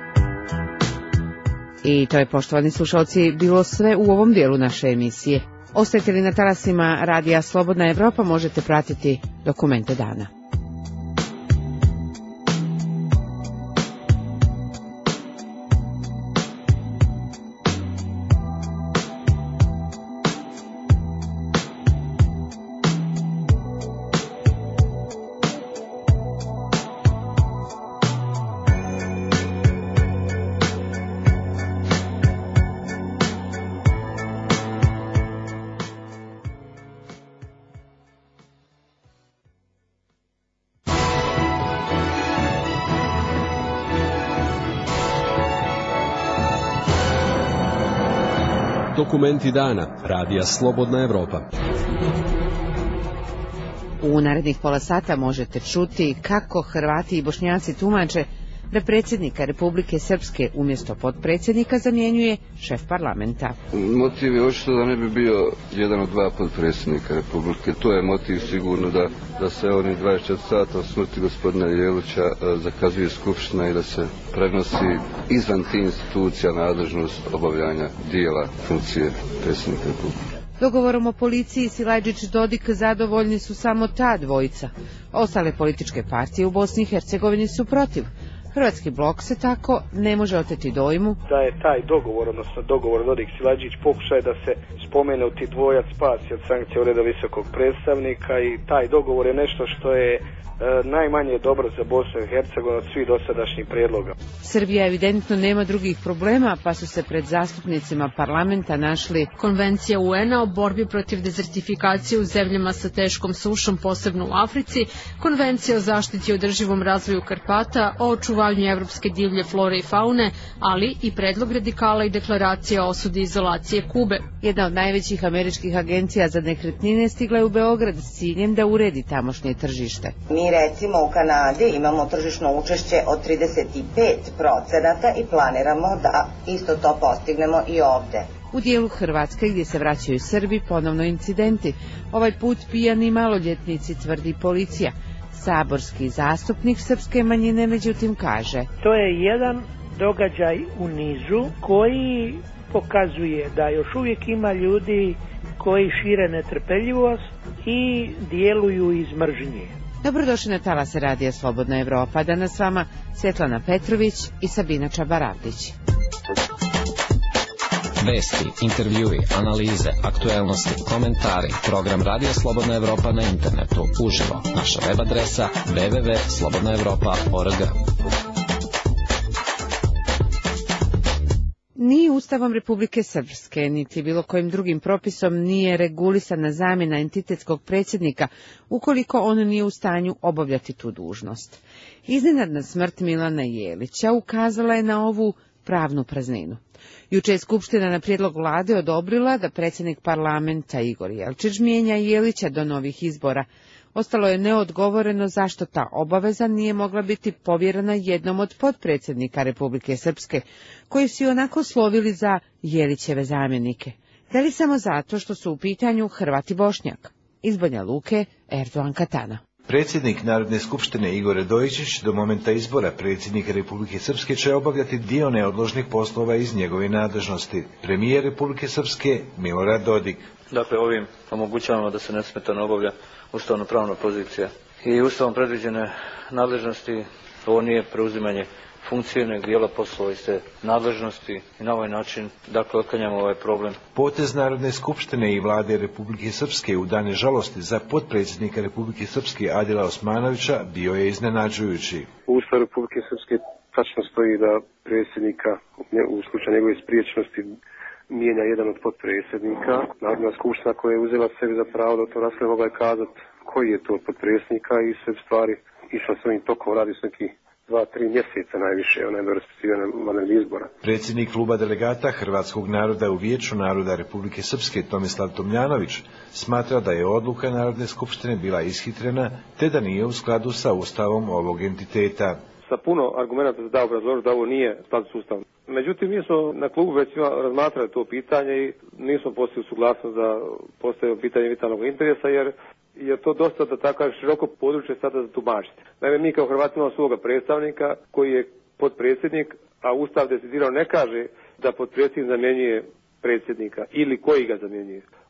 I to je, poštovani slušalci, bilo sve u ovom dijelu naše emisije. Ostajete li na talasima Radija Slobodna Evropa, možete pratiti Dokumente dana. Dokumenti dana Radija Slobodna Evropa. U narednih pola sata možete čuti kako Hrvati i Bošnjaci tumače da predsjednika Republike Srpske umjesto potpredsjednika zamjenjuje šef parlamenta. Motiv je očito da ne bi bio jedan od dva potpredsjednika Republike. To je motiv sigurno da se oni 24 sata od smrti gospodina Jelića zakazuje skupština i da se prenosi izvan tih institucija nadležnost obavljanja dijela funkcije predsjednika Republike. Dogovorom o policiji Silajdžić-Dodik zadovoljni su samo ta dvojica. Ostale političke partije u Bosni i Hercegovini su protiv. Hrvatski blok se tako ne može oteti dojmu da je taj dogovor, odnosno dogovor Dodik-Silajdžić, pokušaj da se spomenuti dvojac spasi od sankcija ureda visokog predstavnika, i taj dogovor je nešto što je najmanje dobro za Bosnu i Hercegovinu od svih dosadašnjih prijedloga. Srbija evidentno nema drugih problema, pa su se pred zastupnicima parlamenta našli Konvencija UN-a o borbi protiv dezertifikacije u zemljama sa teškom sušom, posebno u Africi, Konvencija o zaštiti i održivom razvoju Karpata, o očuvanju evropske divlje flore i faune, ali i predlog radikala i deklaracija o osudi izolacije Kube. Jedna od najvećih američkih agencija za nekretnine stigla je u Beograd s ciljem da uredi tamošnje tržište. Mi recimo u Kanadi imamo tržišno učešće od 35% i planiramo da isto to postignemo i ovde. U dijelu Hrvatske gdje se vraćaju Srbi ponovno incidenti. Ovaj put pijani maloljetnici, tvrdi policija. Saborski zastupnik srpske manjine međutim kaže: To je jedan događaj u nizu koji pokazuje da još uvijek ima ljudi koji šire netrpeljivost i djeluju iz mržnje. Dobrodošli na talase Radija Slobodna Evropa. Danas s vama Svetlana Petrović i Sabina Čabarapić. Vesti, intervjui, analize, aktuelnosti, komentari. Program Radija Slobodna Evropa na internetu. Uživo. Naša web adresa www.slobodnaevropa.org. Ni Ustavom Republike Srpske, niti bilo kojim drugim propisom nije regulisana zamjena entitetskog predsjednika ukoliko on nije u stanju obavljati tu dužnost. Iznenadna smrt Milana Jelića ukazala je na ovu pravnu prazninu. Juče je Skupština na prijedlog vlade odobrila da predsjednik parlamenta Igor Jelčić mijenja Jelića do novih izbora. Ostalo je neodgovoreno zašto ta obaveza nije mogla biti povjerena jednom od potpredsjednika Republike Srpske, koji su onako slovili za Jelićeve zamjenike. Da li samo zato što su u pitanju Hrvat i Bošnjak? Iz Banja Luke, Erdogan Katana. Predsjednik Narodne skupštine Igor Radojičić do momenta izbora predsjednika Republike Srpske će obavljati dio neodložnih poslova iz njegove nadležnosti. Premijer Republike Srpske Milorad Dodik. Dakle, ovim omogućavamo da se nesmetano obavlja ustavno-pravna pozicija i ustavom predviđene nadležnosti. Ovo nije preuzimanje funkcije, nego dijela poslova iz te nadležnosti i na ovaj način, dakle, otklanjamo ovaj problem. Potez Narodne skupštine i vlade Republike Srpske u dane žalosti za potpredsjednika Republike Srpske Adila Osmanovića bio je iznenađujući. U Ustavu Republike Srpske tačno stoji da predsjednika u slučaju njegove spriječnosti mijenja jedan od potpredsjednika. Narodna skupština koja je uzela sebi za pravo da to rasle mogla je kazati koji je to potpredsjednika i sve stvari išla s ovim tokom, radi se neki 2-3 mjeseca najviše, onaj do raspisivanja vanrednih izbora. Predsjednik kluba delegata Hrvatskog naroda u Vijeću naroda Republike Srpske Tomislav Tomljanović smatra da je odluka Narodne skupštine bila ishitrena te da nije u skladu sa ustavom ovog entiteta. Sa puno argumenta se da obrazložiti da ovo nije skladu s ustavom. Međutim, mi smo na klubu već razmatrali to pitanje i nismo postigli suglasnost da postavimo pitanje vitalnog interesa, jer je to dosta, da tako široko područje sada za tumačiti. Naime, mi kao Hrvati imamo svoga predstavnika koji je potpredsjednik, a Ustav decidirano ne kaže da potpredsjednik zamjenjuje predsjednika ili koji ga zamjenjuje.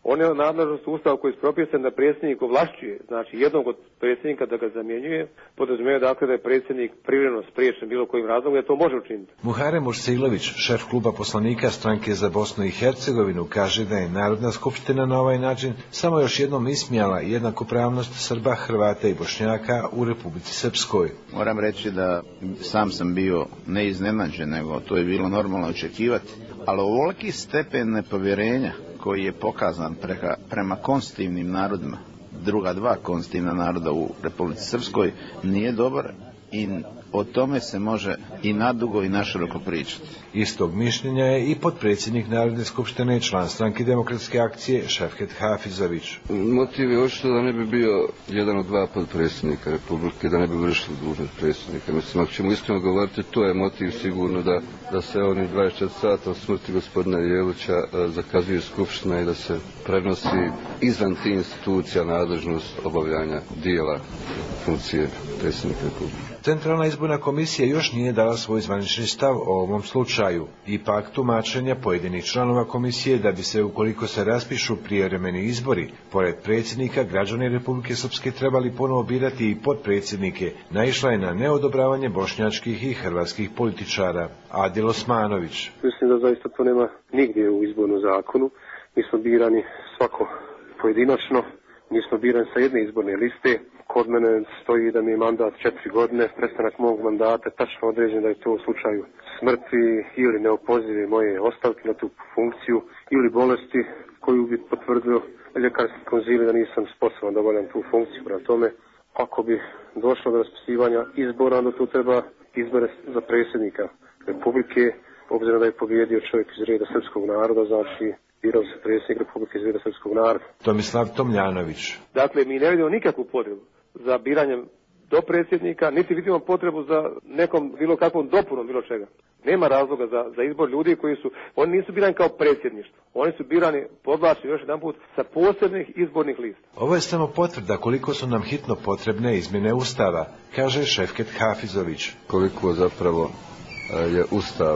On je nadležnost Ustava koji je propisan da predsjednik ovlašćuje, znači jednog od predsjednika da ga zamjenjuje, podrazumijeva dakle da je predsjednik privremeno spriječen bilo kojim razlogom, da to može učiniti. Muharem Ursailović, šef kluba poslanika Stranke za Bosnu i Hercegovinu, kaže da je Narodna skupština na ovaj način samo još jednom ismijala jednakopravnost Srba, Hrvata i Bošnjaka u Republici Srpskoj. Moram reći da sam bio ne iznenađen, nego to je bilo normalno očekivati, ali ovoliki stepen nepovjerenja koji je pokazan prema konstitutivnim narodima, druga dva konstitutivna naroda u Republici Srpskoj, nije dobar i o tome se može i nadugo i naširoko pričati. Istog mišljenja je i potpredsjednik Narodne skupštine i član Stranke demokratske akcije Šefket Hafizović. Motiv je očito da ne bi bio jedan od dva potpredsjednika Republike, da ne bi vršili dužnost predsjednika. Mislim, ako ćemo iskreno govoriti, to je motiv sigurno da se oni 24 sata od smrti gospodina Jelića zakazuje skupština i da se prenosi izvan tih institucija nadležnost obavljanja dijela funkcije predsjednika Republike. Centralna izborna komisija još nije dala svoj zvanični stav o ovom slučaju. Ipak tumačenja pojedinih članova komisije da bi se, ukoliko se raspišu prijevremeni izbori, pored predsjednika, građani Republike Srpske trebali ponovo birati i potpredsjednike, naišla je na neodobravanje bošnjačkih i hrvatskih političara. Adil Osmanović. Mislim da zaista to nema nigdje u izbornom zakonu. Mi smo birani svako pojedinačno, mi smo birani sa jedne izborne liste. Kod mene stoji da mi je mandat 4 godine, prestanak mog mandata tačno određen da je to u slučaju smrti ili neopozive moje ostavke na tu funkciju ili bolesti koju bi potvrdio ljekarski konzili da nisam sposoban da obavljam tu funkciju. Prema tome, ako bi došlo do raspisivanja izbora, onda tu treba izbore za predsjednika Republike, obzirom da je pobjedio čovjek iz reda srpskog naroda, znači birao se predsjednik Republike iz reda srpskog naroda. Tomislav Tomljanović. Dakle, mi ne vidimo nikakvu potrebu za biranjem do predsjednika, niti vidimo potrebu za nekom bilo kakvom dopunom bilo čega. Nema razloga za izbor ljudi oni nisu birani kao predsjedništvo. Oni su birani, podvlačim još jedan put, sa posebnih izbornih lista. Ovo je samo potvrda koliko su nam hitno potrebne izmjene Ustava, kaže Šefket Hafizović. Koliko zapravo je Ustav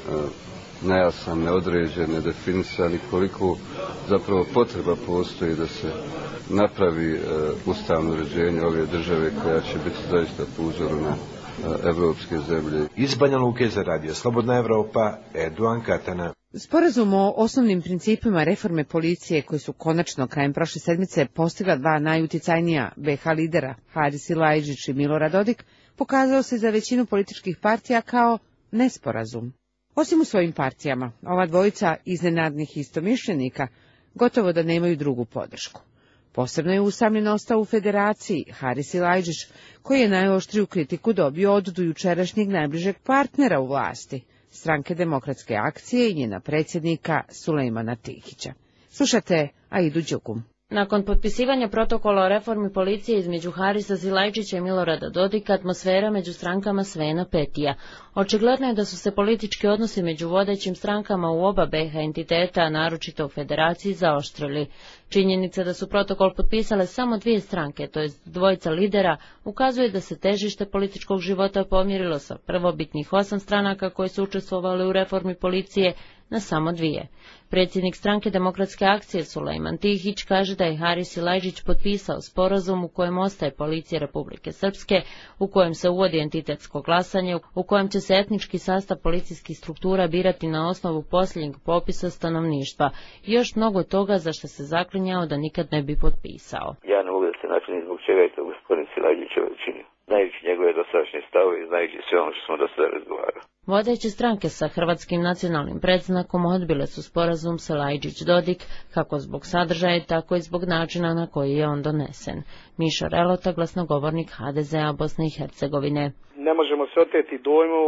nejasan, neodređen, nedefinisan i koliko zapravo potreba postoji da se napravi ustavno uređenje ove države koja će biti zaista po uzoru na evropske zemlje. Iz Banja Luke za Radio Slobodna Evropa, Eduan Katana. Sporazum o osnovnim principima reforme policije koji su konačno krajem prošle sedmice postigla dva najuticajnija BiH lidera, Haris Silajdžić i Milorad Dodik, pokazao se za većinu političkih partija kao nesporazum. Osim u svojim partijama, ova dvojica iznenadnih istomišljenika gotovo da nemaju drugu podršku. Posebno je usamljen ostao u federaciji Haris Silajdžić, koji je najoštriju kritiku dobio od dojučerašnjeg najbližeg partnera u vlasti, Stranke demokratske akcije i njena predsjednika Sulejmana Tihića. Slušate Aidu Đugum. Nakon potpisivanja protokola o reformi policije između Harisa Silajdžića i Milorada Dodika, atmosfera među strankama sve napetija. Očigledno je da su se politički odnosi među vodećim strankama u oba BiH entiteta, a naročito u federaciji, zaoštrili. Činjenica da su protokol potpisale samo dvije stranke, to jest dvojica lidera, ukazuje da se težište političkog života pomjerilo sa prvobitnih 8 stranaka koje su učestvovali u reformi policije na samo dvije. Predsjednik Stranke demokratske akcije Sulejman Tihić kaže da je Haris Silajdžić potpisao sporazum u kojem ostaje policija Republike Srpske, u kojem se uvodi entitetsko glasanje, u kojem će se etnički sastav policijskih struktura birati na osnovu posljednjeg popisa stanovništva i još mnogo toga za što se zaklinjao da nikad ne bi potpisao. Ja ne mogu da se načini zbog čega je to gospodin Silajdžić učinio. Znajući njegove dosadašnje stavove i znajući sve ono što smo do sada razgovarali. Vodeće stranke sa hrvatskim nacionalnim predznakom odbile su sporazum Silajdžić-Dodik, kako zbog sadržaja, tako i zbog načina na koji je on donesen. Mišo Relota, glasnogovornik HDZ-a Bosne i Hercegovine. Ne možemo se oteti dojmu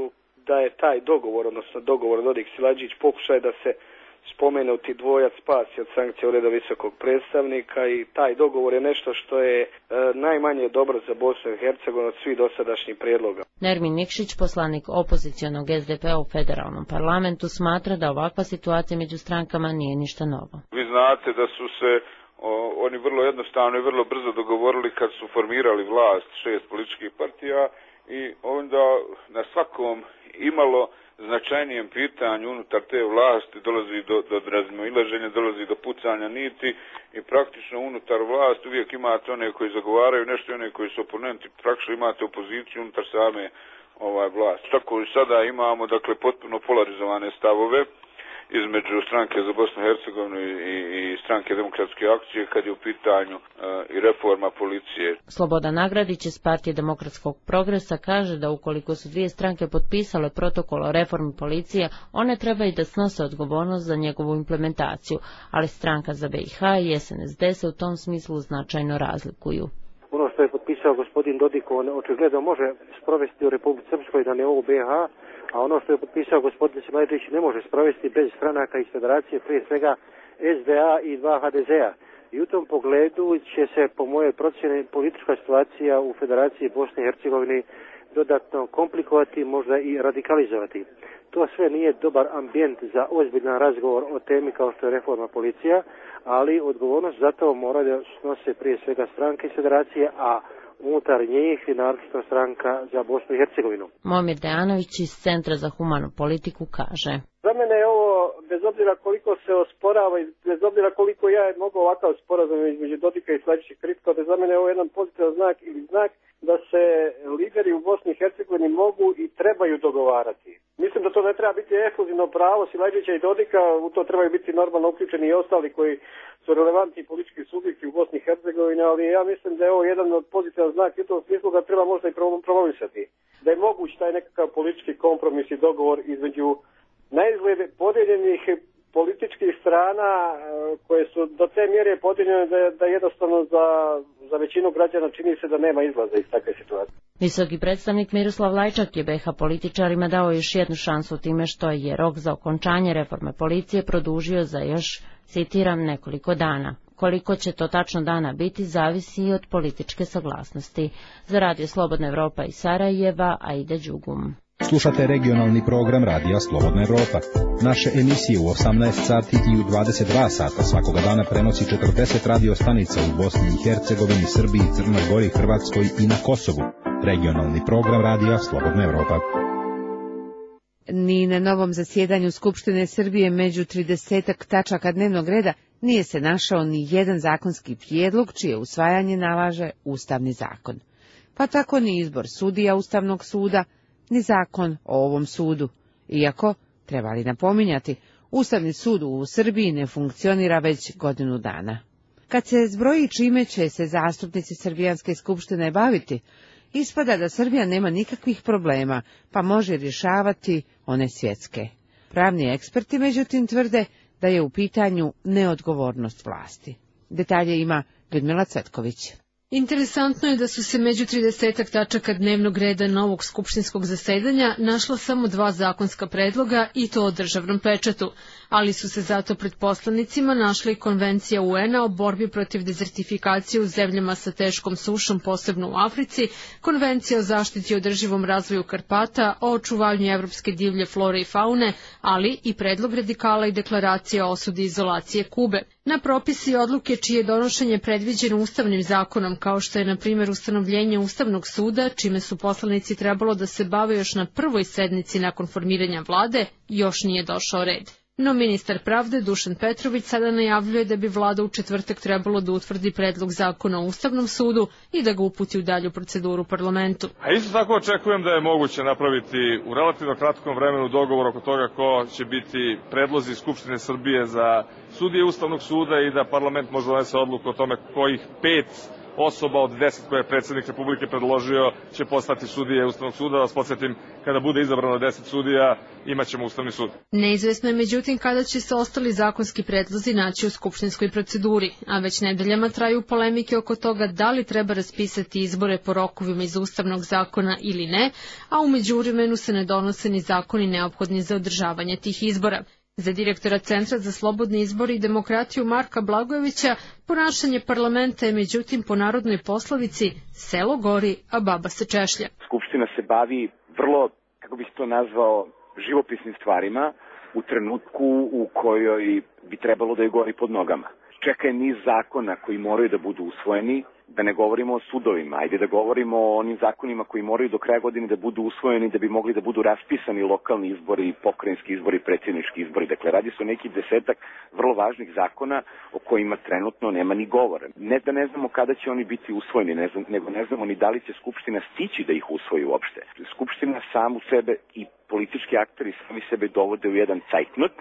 da je taj dogovor, odnosno dogovor Dodik-Silajdžić, pokušaj da se spomenuti dvojac spasi od sankcija ureda visokog predstavnika i taj dogovor je nešto što je najmanje dobro za Bosnu i Hercegovinu od svih dosadašnjih prijedloga. Nermin Nikšić, poslanik opozicionog SDP-a u federalnom parlamentu, smatra da ovakva situacija među strankama nije ništa novo. Vi znate da su se oni vrlo jednostavno i vrlo brzo dogovorili kad su formirali vlast 6 političkih partija i onda na svakom imalo značajnijem pitanju unutar te vlasti dolazi do razmimoilaženja, dolazi do pucanja niti i praktično unutar vlasti uvijek imate one koji zagovaraju nešto i one koji su oponenti, praktično imate opoziciju unutar same vlasti. Tako i sada imamo dakle potpuno polarizovane stavove između stranke za Bosnu i Hercegovinu i stranke Demokratske akcije kad je u pitanju i reforma policije. Slobodan Nagradić iz Partije Demokratskog progresa kaže da ukoliko su dvije stranke potpisale protokol o reformi policije, one trebaju da snose odgovornost za njegovu implementaciju, ali stranka za BiH i SNSD se u tom smislu značajno razlikuju. Ono što je potpisao gospodin Dodik, on očigledno može sprovesti u Republici Srpskoj, da ne ovo BiH, a ono što je potpisao gospodin Silajdžić ne može sprovesti bez stranaka iz federacije, prije svega SDA i 2 HDZ-a. I u tom pogledu će se, po mojoj procjeni, politička situacija u Federaciji Bosne i Hercegovine dodatno komplikovati, možda i radikalizovati. To sve nije dobar ambijent za ozbiljan razgovor o temi kao što je reforma policija, ali odgovornost za to mora da snose prije svega stranke iz federacije, a unutar njih i naročito stranka za Bosnu i Hercegovinu. Momir Dejanović iz Centra za humanu politiku kaže: Za mene je ovo, bez obzira koliko se osporava i bez obzira koliko ja je mogu ovakav sporazum između Dodika i Slađića kritikao, da za mene je ovo jedan pozitivan znak ili znak da se lideri u Bosni i Hercegovini mogu i trebaju dogovarati. Mislim da to ne treba biti ekskluzivno pravo Silajdžića i Dodika, u to trebaju biti normalno uključeni i ostali koji su relevantni politički subjekti u Bosni i Hercegovini, ali ja mislim da je ovo jedan od pozitivan znak i u tom smislu da treba možda i promovisati. Da je moguć taj nekakav politički kompromis i dogovor između na izgled podijeljenih političkih strana koje su do te mjere podijeljene da jednostavno za većinu građana čini se da nema izlaza iz takve situacije. Visoki predstavnik Miroslav Lajčak je BiH političarima dao još jednu šansu time što je rok za okončanje reforme policije produžio za još, citiram, nekoliko dana. Koliko će to tačno dana biti, zavisi i od političke saglasnosti. Za Radio Slobodna Evropa iz Sarajeva, Aida Đugum. Slušate regionalni program Radija Slobodna Evropa. Naše emisije u 18 sati i u 22 sata svakoga dana prenosi 40 radio stanica u Bosni i Hercegovini, Srbiji, Crnoj Gori, Hrvatskoj i na Kosovu. Regionalni program Radija Slobodna Evropa. Ni na novom zasjedanju Skupštine Srbije među 30 tačaka dnevnog reda nije se našao ni jedan zakonski prijedlog čije usvajanje nalaže Ustavni zakon. Pa tako ni izbor sudija Ustavnog suda, ni zakon o ovom sudu. Iako, trebali napominjati, Ustavni sud u Srbiji ne funkcionira već godinu dana. Kad se zbroji čime će se zastupnici Srbijanske skupštine baviti, ispada da Srbija nema nikakvih problema, pa može rješavati one svjetske. Pravni eksperti međutim tvrde da je u pitanju neodgovornost vlasti. Detalje ima Ljudmila Cvetković. Interesantno je da su se među 30 tačaka dnevnog reda novog skupštinskog zasedanja našla samo 2 zakonska predloga i to o državnom pečatu, ali su se zato pred poslanicima našli Konvencija UN-a o borbi protiv dezertifikacije u zemljama sa teškom sušom, posebno u Africi, Konvencija o zaštiti i održivom razvoju Karpata, o očuvanju evropske divlje flore i faune, ali i predlog radikala i deklaracija o osudi izolacije Kube. Na propisi i odluke čije je donošenje predviđeno Ustavnim zakonom, kao što je na primjer ustanovljenje Ustavnog suda, čime su poslanici trebalo da se bave još na prvoj sednici nakon formiranja vlade, još nije došao red. No ministar pravde Dušan Petrović sada najavljuje da bi vlada u četvrtak trebalo da utvrdi predlog zakona o Ustavnom sudu i da ga uputi u dalju proceduru u parlamentu. A isto tako očekujem da je moguće napraviti u relativno kratkom vremenu dogovor oko toga ko će biti predlozi Skupštine Srbije za sudije Ustavnog suda i da parlament može donese odluku o tome kojih 5 osoba od 10 koje je predsjednik Republike predložio će postati sudije Ustavnog suda. Da vas podsjetim, kada bude izabrano 10 sudija, imaćemo Ustavni sud. Neizvesno je međutim kada će se ostali zakonski predlozi naći u skupštinskoj proceduri, a već nedeljama traju polemike oko toga da li treba raspisati izbore po rokovima iz Ustavnog zakona ili ne, a u međuvremenu se ne donose ni zakoni neophodni za održavanje tih izbora. Za direktora Centra za slobodne izbore i demokratiju Marka Blagojevića, ponašanje parlamenta je međutim po narodnoj poslovici selo gori, a baba se češlja. Skupština se bavi vrlo, kako bi se to nazvao, živopisnim stvarima u trenutku u kojoj bi trebalo da je gori pod nogama. Čeka je niz zakona koji moraju da budu usvojeni, Da ne govorimo o sudovima, ajde da govorimo o onim zakonima koji moraju do kraja godine da budu usvojeni da bi mogli da budu raspisani lokalni izbori, pokrajinski izbori, predsjednički izbori. Dakle, radi se o nekih 10 vrlo važnih zakona o kojima trenutno nema ni govora. Ne da ne znamo kada će oni biti usvojeni, nego ne znamo ni da li će Skupština stići da ih usvoji uopšte. Skupština samu sebe i politički aktori sami sebe dovode u jedan cajtnot,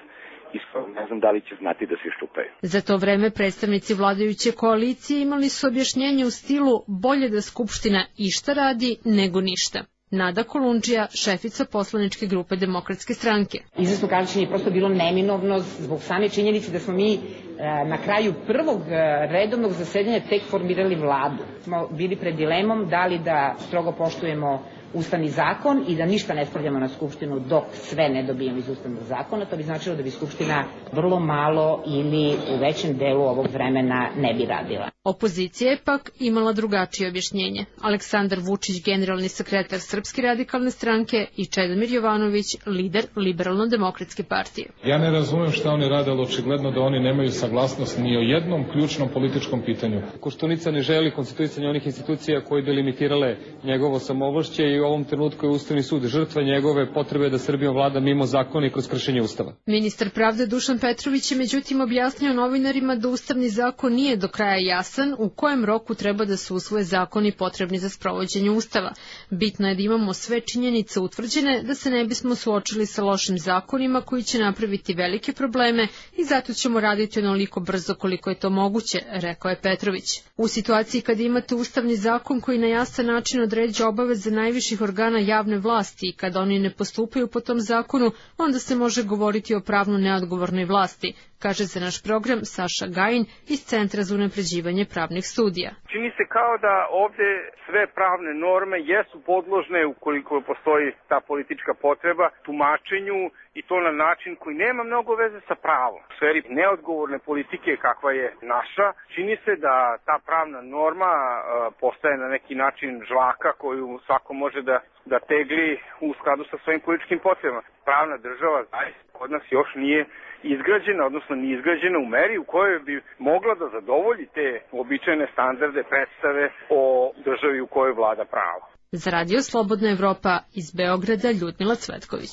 ne znam da li će znati da se iščupaju. Za to vreme predstavnici vladajuće koalicije imali su objašnjenje u stilu bolje da Skupština išta radi nego ništa. Nada Kolundžija, šefica poslaničke grupe Demokratske stranke. Izvesno kažući je prosto bilo neminovno zbog same činjenice da smo mi na kraju prvog redovnog zasedanja tek formirali vladu. Smo bili pred dilemom da li da strogo poštujemo ustavni zakon i da ništa ne stavljamo na Skupštinu dok sve ne dobijemo iz ustavnog zakona. To bi značilo da bi Skupština vrlo malo ili u većem delu ovog vremena ne bi radila. Opozicija je pak imala drugačije objašnjenje. Aleksandar Vučić, generalni sekretar Srpske radikalne stranke, i Čedomir Jovanović, lider Liberalno-demokratske partije. Ja ne razumem šta oni rade, ali očigledno da oni nemaju saglasnost ni o jednom ključnom političkom pitanju. Koštunica ne želi konstituisanje onih institucija koje delimitirale njegovo samoovlašće i u ovom trenutku je Ustavni sud žrtva njegove potrebe da Srbijom vlada mimo zakona i kroz kršenje Ustava. Ministar pravde Dušan Petrović je međutim objasnio novinarima da ustavni zakon nije do kraja jasan u kojem roku treba da se usvoje zakoni potrebni za sprovođenje Ustava. Bitno je da imamo sve činjenice utvrđene da se ne bismo suočili sa lošim zakonima koji će napraviti velike probleme i zato ćemo raditi onoliko brzo koliko je to moguće, rekao je Petrović. U situaciji kada imate ustavni zakon koji na jasan način određuje obaveze najviših organa javne vlasti i kada oni ne postupaju po tom zakonu, onda se može govoriti o pravno neodgovornoj vlasti, kaže za naš program Saša Gajin iz Centra za unapređivanje pravnih studija. Čini se kao da ovde sve pravne norme jesu podložne, ukoliko postoji ta politička potreba, tumačenju i to na način koji nema mnogo veze sa pravom. U sferi neodgovorne politike kakva je naša, čini se da ta pravna norma postaje na neki način žvaka koju svako može da tegli u skladu sa svojim političkim potrebama. Pravna država zaista kod nas još nije izgrađena, odnosno nije izgrađena u meri u kojoj bi mogla da zadovolji te uobičajene standarde, predstave o državi u kojoj vlada pravo. Za Radio Slobodna Evropa iz Beograda Ljudmila Cvetković.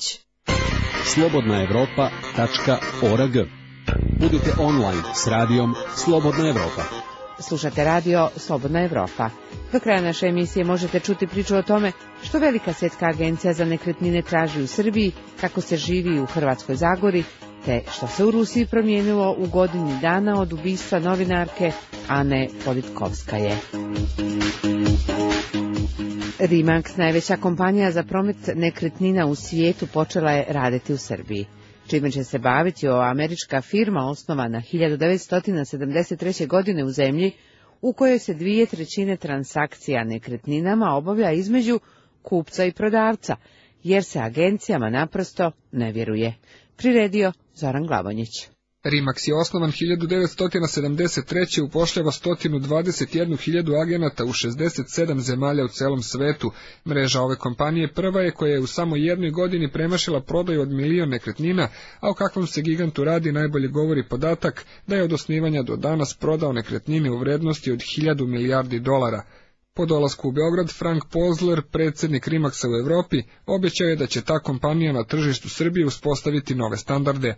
slobodnaevropa.org. Budite online s radijom Slobodna Evropa. Slušate radio Slobodna Evropa. Do kraja naše emisije možete čuti priču o tome što Velika svjetska agencija za nekretnine traži u Srbiji, kako se živi u Hrvatskoj Zagori, te što se u Rusiji promijenilo u godini dana od ubistva novinarke Ane Politkovskaje. Rimax, najveća kompanija za promet nekretnina u svijetu, počela je raditi u Srbiji. Čime će se baviti američka firma osnovana 1973. godine u zemlji u kojoj se 2/3 transakcija nekretninama obavlja između kupca i prodavca, jer se agencijama naprosto ne vjeruje. Priredio Zoran Glavonjić. Rimax je osnovan 1973. upošljava 121.000 agenata u 67 zemalja u celom svetu. Mreža ove kompanije prva je koja je u samo jednoj godini premašila prodaju od 1.000.000 nekretnina, a o kakvom se gigantu radi najbolje govori podatak da je od osnivanja do danas prodao nekretnine u vrednosti od 1.000 milijardi dolara. Po dolasku u Beograd, Frank Pozler, predsjednik Rimaxa u Evropi, obećao je da će ta kompanija na tržištu Srbije uspostaviti nove standarde.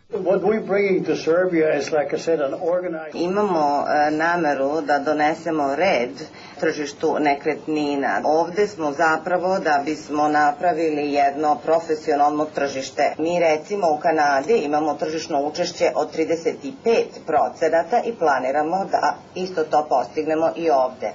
Imamo nameru da donesemo red tržištu nekretnina. Ovde smo zapravo da bismo napravili jedno profesionalno tržište. Mi recimo u Kanadi imamo tržišno učešće od 35% i planiramo da isto to postignemo i ovde.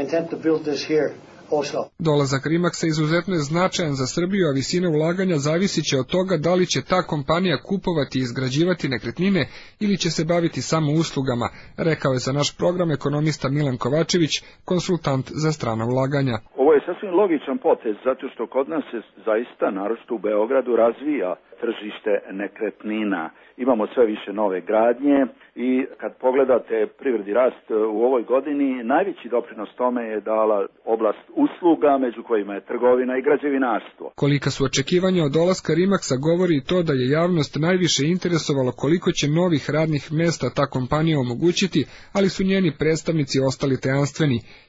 Dolazak Rimaxa izuzetno je značajan za Srbiju, a visina ulaganja zavisit će od toga da li će ta kompanija kupovati i izgrađivati nekretnine ili će se baviti samo uslugama, rekao je za naš program ekonomista Milan Kovačević, konsultant za strana ulaganja. Ovo je sasvim logičan potez, zato što kod nas se zaista, naročito u Beogradu, razvija tržište nekretnina. Imamo sve više nove gradnje i kad pogledate privredni rast u ovoj godini, najveći doprinos tome je dala oblast usluga, među kojima je trgovina i građevinarstvo. Kolika su očekivanja od dolaska Rimaxa govori i to da je javnost najviše interesovalo koliko će novih radnih mesta ta kompanija omogućiti, ali su njeni predstavnici ostali tajanstveni.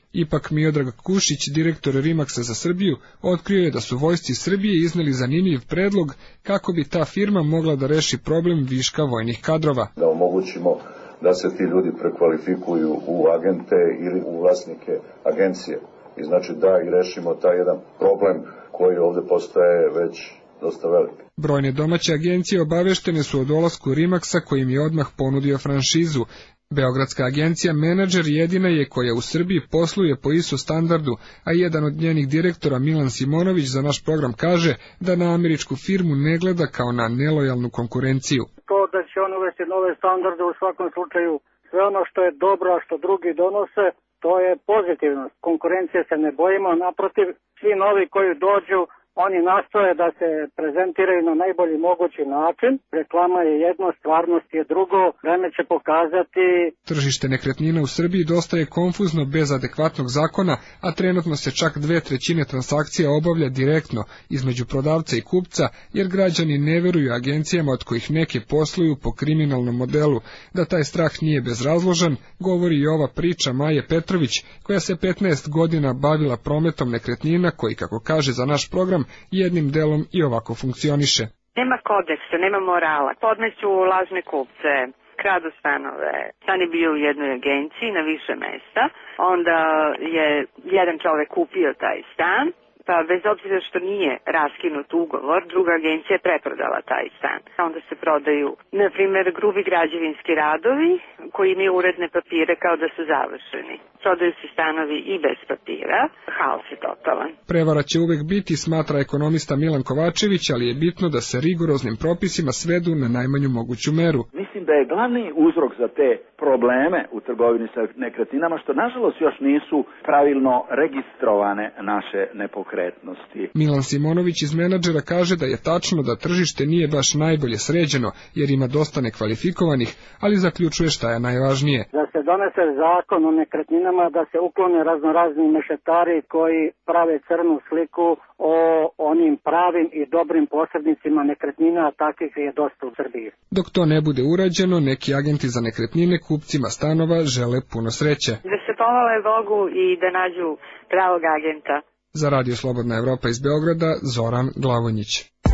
Ipak Miodrag Kušić, direktor Rimaxa za Srbiju, otkrio je da su vojsci Srbije izneli zanimljiv predlog kako bi ta firma mogla da reši problem viška vojnih kadrova. Da omogućimo da se ti ljudi prekvalifikuju u agente ili u vlasnike agencije. I znači da i rešimo taj jedan problem koji ovde postaje već dosta velik. Brojne domaće agencije obaveštene su o dolasku Rimaxa koji im je odmah ponudio franšizu. Beogradska agencija Menadžer jedina je koja u Srbiji posluje po ISO standardu, a jedan od njenih direktora Milan Simonović za naš program kaže da na američku firmu ne gleda kao na nelojalnu konkurenciju. To da će on uvesti nove standarde u svakom slučaju, sve ono što je dobro, a što drugi donose, to je pozitivno. Konkurencije se ne bojimo, naprotiv, svi novi koji dođu, oni nastoje da se prezentiraju na najbolji mogući način. Reklama je jedno, stvarnost je drugo, vreme će pokazati. Tržište nekretnina u Srbiji dosta je konfuzno bez adekvatnog zakona, a trenutno se čak 2/3 transakcija obavlja direktno između prodavca i kupca, jer građani ne veruju agencijama od kojih neke posluju po kriminalnom modelu. Da taj strah nije bezrazložan, govori i ova priča Maje Petrović, koja se 15 godina bavila prometom nekretnina koji, kako kaže za naš program, jednim delom i ovako funkcioniše. Nema kodeksa, nema morala. Podmeću lažne kupce, kradu stanove. Stan je bio u jednoj agenciji na više mesta. Onda je jedan čovek kupio taj stan, pa bez obzira što nije raskinut ugovor, druga agencija je preprodala taj stan. Onda se prodaju, na primjer, grubi građevinski radovi koji imaju uredne papire kao da su završeni. Prodaju se stanovi i bez papira, haos je totalan. Prevara će uvek biti, smatra ekonomista Milan Kovačević, ali je bitno da se rigoroznim propisima svedu na najmanju moguću meru. Mislim da je glavni uzrok za te probleme u trgovini sa nekretninama, što nažalost još nisu pravilno registrovane naše nepokretnosti. Milan Simonović iz Menadžera kaže da je tačno da tržište nije baš najbolje sređeno, jer ima dosta nekvalifikovanih, ali zaključuje šta je najvažnije. Da se donese zakon o nekretninama, da se uklone raznorazni mešetari koji prave crnu sliku o onim pravim i dobrim posrednicima nekretnina, a takvih je dosta u Srbiji. Dok to ne bude urađeno, neki agenti za nekretnine kupcima stanova žele puno sreće. Da se pomole Bogu i da nađu pravog agenta. Za Radio Slobodna Evropa iz Beograda, Zoran Glavonjić.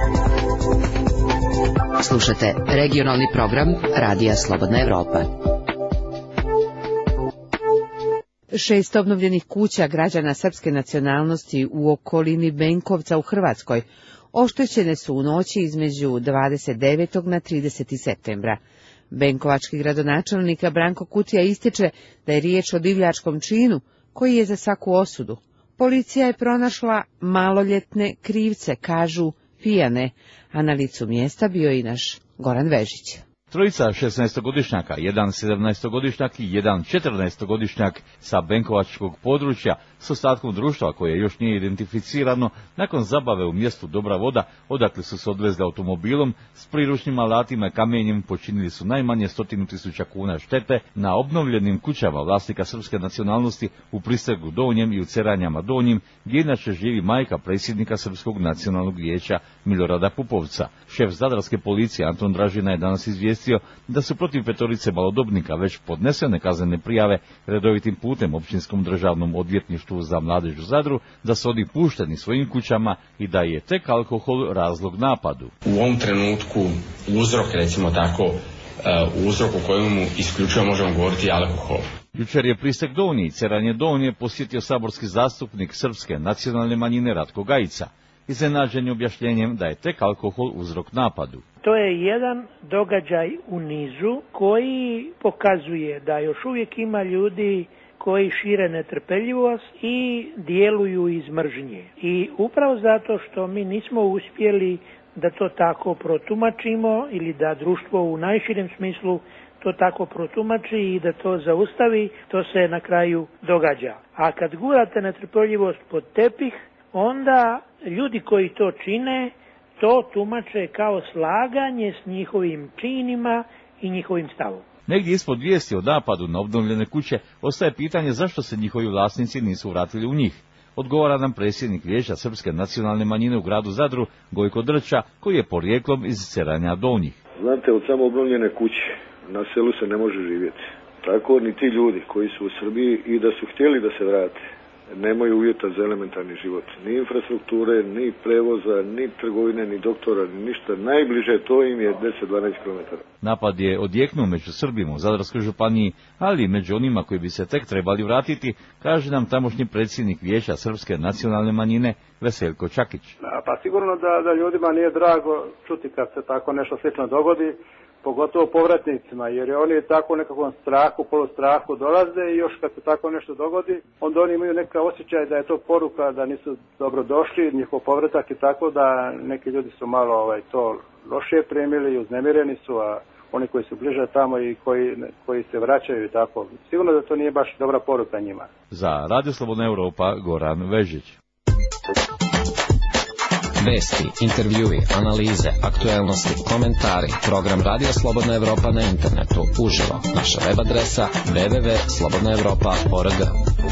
Slušate regionalni program Radija Slobodna Evropa. 6 obnovljenih kuća građana srpske nacionalnosti u okolini Benkovca u Hrvatskoj oštećene su u noći između 29. na 30. septembra. Benkovački gradonačelnik Branko Kutija ističe da je riječ o divljačkom činu koji je za svaku osudu. Policija je pronašla maloljetne krivce, kažu pijane, a na licu mjesta bio i naš Goran Vežić. Trojica 16-godišnjaka, jedan 17-godišnjak i jedan 14-godišnjak sa benkovačkog područja s ostatkom društva koje još nije identificirano, nakon zabave u mjestu Dobra voda, odakle su se odvezli automobilom, s priručnim alatima i kamenjem počinili su najmanje 100.000 kuna štete na obnovljenim kućama vlasnika srpske nacionalnosti u Prisegu Donjem i u Ceranjama Donjim, gdje inače živi majka predsjednika Srpskog nacionalnog vijeća Milorada Pupovca. Šef zadarske policije Anton Dražina je danas izvijestio da su protiv 5 malodobnika već podnesene kaznene prijave redovitim putem Općinskom državnom odvjetništvu za mladež u Zadru, da su oni pušteni svojim kućama i da je tek alkohol razlog napadu. U ovom trenutku uzrok, recimo tako, uzrok u kojemu isključivo možemo govoriti alkohol. Jučer je Prisek Donji i Ceranje Donje posjetio saborski zastupnik srpske nacionalne manjine Ratko Gajica, iznenađen objašnjenjem da je tek alkohol uzrok napadu. To je jedan događaj u nizu koji pokazuje da još uvijek ima ljudi koji šire netrpeljivost i djeluju iz mržnje. I upravo zato što mi nismo uspjeli da to tako protumačimo ili da društvo u najširem smislu to tako protumači i da to zaustavi, to se na kraju događa. A kad gurate netrpeljivost pod tepih, onda ljudi koji to čine, to tumače kao slaganje s njihovim činima i njihovim stavom. Negdje ispod vijesti o napadu na obnovljene kuće ostaje pitanje zašto se njihovi vlasnici nisu vratili u njih. Odgovara nam predsjednik Vijeća srpske nacionalne manjine u gradu Zadru, Gojko Drča, koji je porijeklom iz Ceranja Donjih. Znate, od samo obnovljene kuće na selu se ne može živjeti. Tako ni ti ljudi koji su u Srbiji i da su htjeli da se vrate, nemaju uvjeta za elementarni život. Ni infrastrukture, ni prevoza, ni trgovine, ni doktora, ni ništa. Najbliže to im je 10-12 km. Napad je odjeknuo među Srbima u Zadarskoj županiji, ali i među onima koji bi se tek trebali vratiti, kaže nam tamošnji predsjednik Vijeća Srpske nacionalne manjine Veseljko Čakić. Pa sigurno da ljudima nije drago čuti kad se tako nešto slično dogodi, pogotovo povratnicima, jer oni tako u nekakvom strahu, polustrahu dolaze i još kad se tako nešto dogodi, onda oni imaju neka osjećaj da je to poruka da nisu dobro došli, njihov povratak i tako da neki ljudi su malo to lošije primili i uznemireni su, a oni koji su bliže tamo i koji se vraćaju i tako. Sigurno da to nije baš dobra poruka njima. Za Radio Slobodna Europa, Goran Vežić. Vesti, intervjui, analize, aktuelnosti, komentari. Program Radio Slobodna Evropa na internetu. Uživo. Naša web adresa www.slobodnaevropa.org.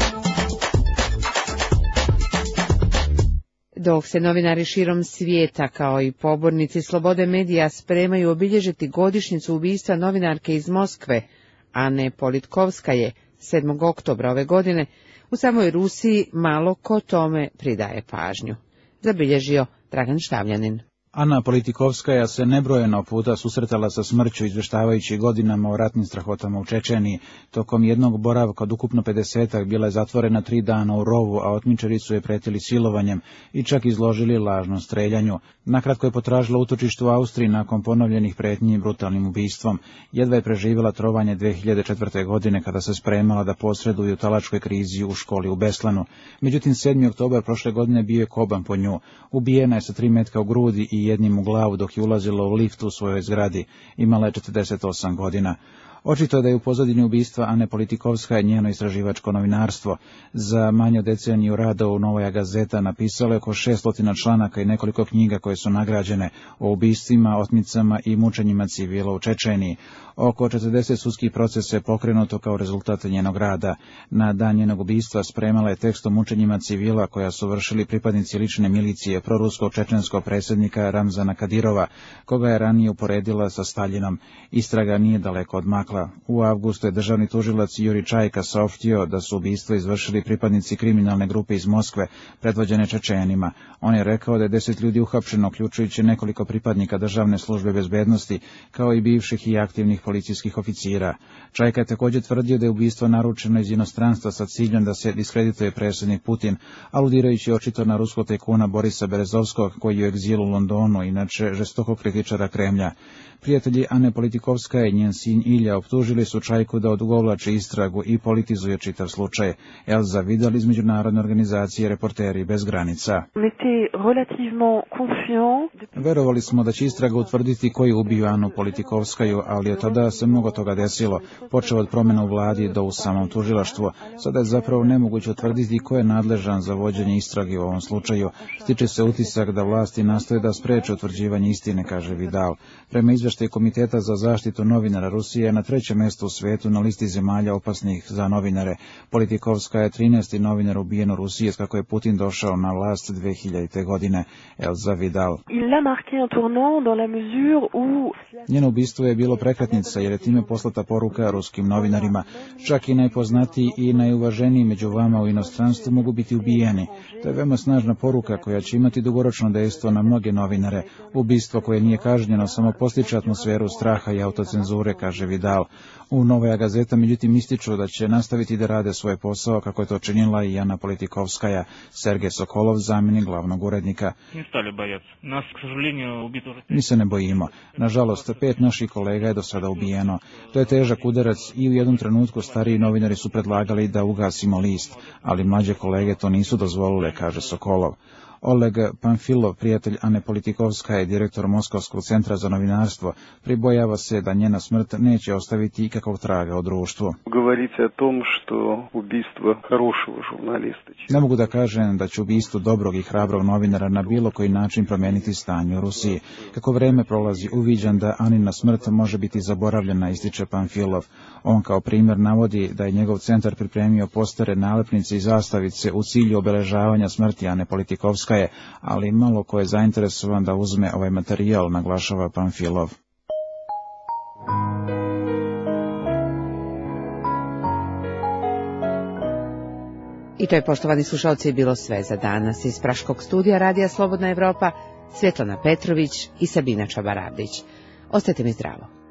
Dok se novinari širom svijeta, kao i pobornici slobode medija, spremaju obilježiti godišnjicu ubistva novinarke iz Moskve, Ane Politkovskaje, 7. oktobra ove godine, u samoj Rusiji malo ko tome pridaje pažnju. Zabilježio Dragan Štavljanin. Ana Politkovskaja se nebrojeno puta susretala sa smrću izvještavajući godinama o ratnim strahotama u Čečeniji. Tokom jednog boravka od ukupno 50-ak bila je zatvorena 3 dana u rovu, a otmičari su je pretili silovanjem i čak izložili lažnom streljanju. Nakratko je potražila utočište u Austriji nakon ponovljenih pretnji brutalnim ubistvom. Jedva je preživjela trovanje 2004. godine kada se spremala da posreduje u talačkoj krizi u školi u Beslanu. Međutim, 7. oktobar prošle godine bio je koban po nju. Ubijena je sa 3 metka u grudi i jednim u glavu dok je ulazila u lift u svojoj zgradi. Imala je 48 godina. Očito je da je u pozadini ubistva Ane Politkovskaje njeno istraživačko novinarstvo. Za manje od deceniju rada u Novoja Gazeta napisalo je oko 600 članaka i nekoliko knjiga koje su nagrađene o ubistvima, otmicama i mučenjima civila u Čečeniji. Oko 40 sudskih procesa je pokrenuto kao rezultat njenog rada. Na dan njenog ubistva spremala je tekst o mučenjima civila koja su vršili pripadnici lične milicije proruskog čečenskog predsjednika Ramzana Kadirova, koga je ranije uporedila sa Staljinom. Istraga nije daleko odmakla. U avgustu je državni tužilac Juri Čajka saopštio da su ubistvo izvršili pripadnici kriminalne grupe iz Moskve, predvođene Čečenima. On je rekao da je 10 ljudi uhapšeno, uključujući nekoliko pripadnika državne službe bezbednosti, kao i bivših i aktivnih policijskih oficira. Čajka je također tvrdio da je ubistvo naručeno iz inostranstva sa ciljem da se diskredituje predsjednik Putin, aludirajući očito na ruskog tajkuna Borisa Berezovskog, koji je u egzilu u Londonu, inače žestokog kritičara Kremlja. Prijatelji Ane Politkovskaje i njen sin Ilja optužili su Čajku da odugovlači istragu i politizuje čitav slučaj. Elza Vidal iz međunarodne organizacije Reporteri bez granica. Verovali smo da će istraga utvrditi ko je ubio Anu Politkovskaju, ali od tada se mnogo toga desilo, počeo od promjena u vladi do u samom tužilaštvu. Sada je zapravo nemoguće utvrditi ko je nadležan za vođenje istrage u ovom slučaju. Stiče se utisak da vlasti nastoje da spreče utvrđivanje istine, kaže Vidal. Prema izvještaju Komiteta za zaštitu novinara, Rusije je na 3. mjestu u svijetu na listi zemalja opasnih za novinare. Politkovska je 13. novinar ubijen u Rusiji kako je Putin došao na vlast 2000. godine. Elza Vidal. Njeno ubistvo je bilo prekretnica jer je time poslata poruka ruskim novinarima. Čak i najpoznatiji i najuvaženiji među vama u inostranstvu mogu biti ubijeni. To je veoma snažna poruka koja će imati dugoročno dejstvo na mnoge novinare. Ubistvo koje nije kažnjeno samo postiče atmosferu straha i autocenzure, kaže Vidal. U Novoja Gazeta međutim ističu da će nastaviti da rade svoj posao kako je to činila i Ana Politkovskaja. Sergej Sokolov, zamjenik glavnog urednika. Mi se ne bojimo. Nažalost, 5 naših kolega je do sada ubijeno. To je težak udarac i u jednom trenutku stariji novinari su predlagali da ugasimo list, ali mlađe kolege to nisu dozvolile, kaže Sokolov. Oleg Panfilov, prijatelj Ane Politkovskaje i direktor Moskovskog centra za novinarstvo, pribojava se da njena smrt neće ostaviti ikakvog traga u društvu. Ne mogu da kažem da će ubistvo dobrog i hrabrog novinara na bilo koji način promijeniti stanje u Rusiji. Kako vreme prolazi, uviđam da Anina smrt može biti zaboravljena, ističe Panfilov. On kao primjer navodi da je njegov centar pripremio postere, nalepnice i zastavice u cilju obeležavanja smrti Ane Politkovskaje, ali malo ko je zainteresovan da uzme ovaj materijal, naglašava Panfilov. I to je, poštovani slušalci, bilo sve za danas. Iz Praškog studija Radija Slobodna Evropa, Svjetlana Petrović i Sabina Čabaravdić. Ostajte mi zdravo.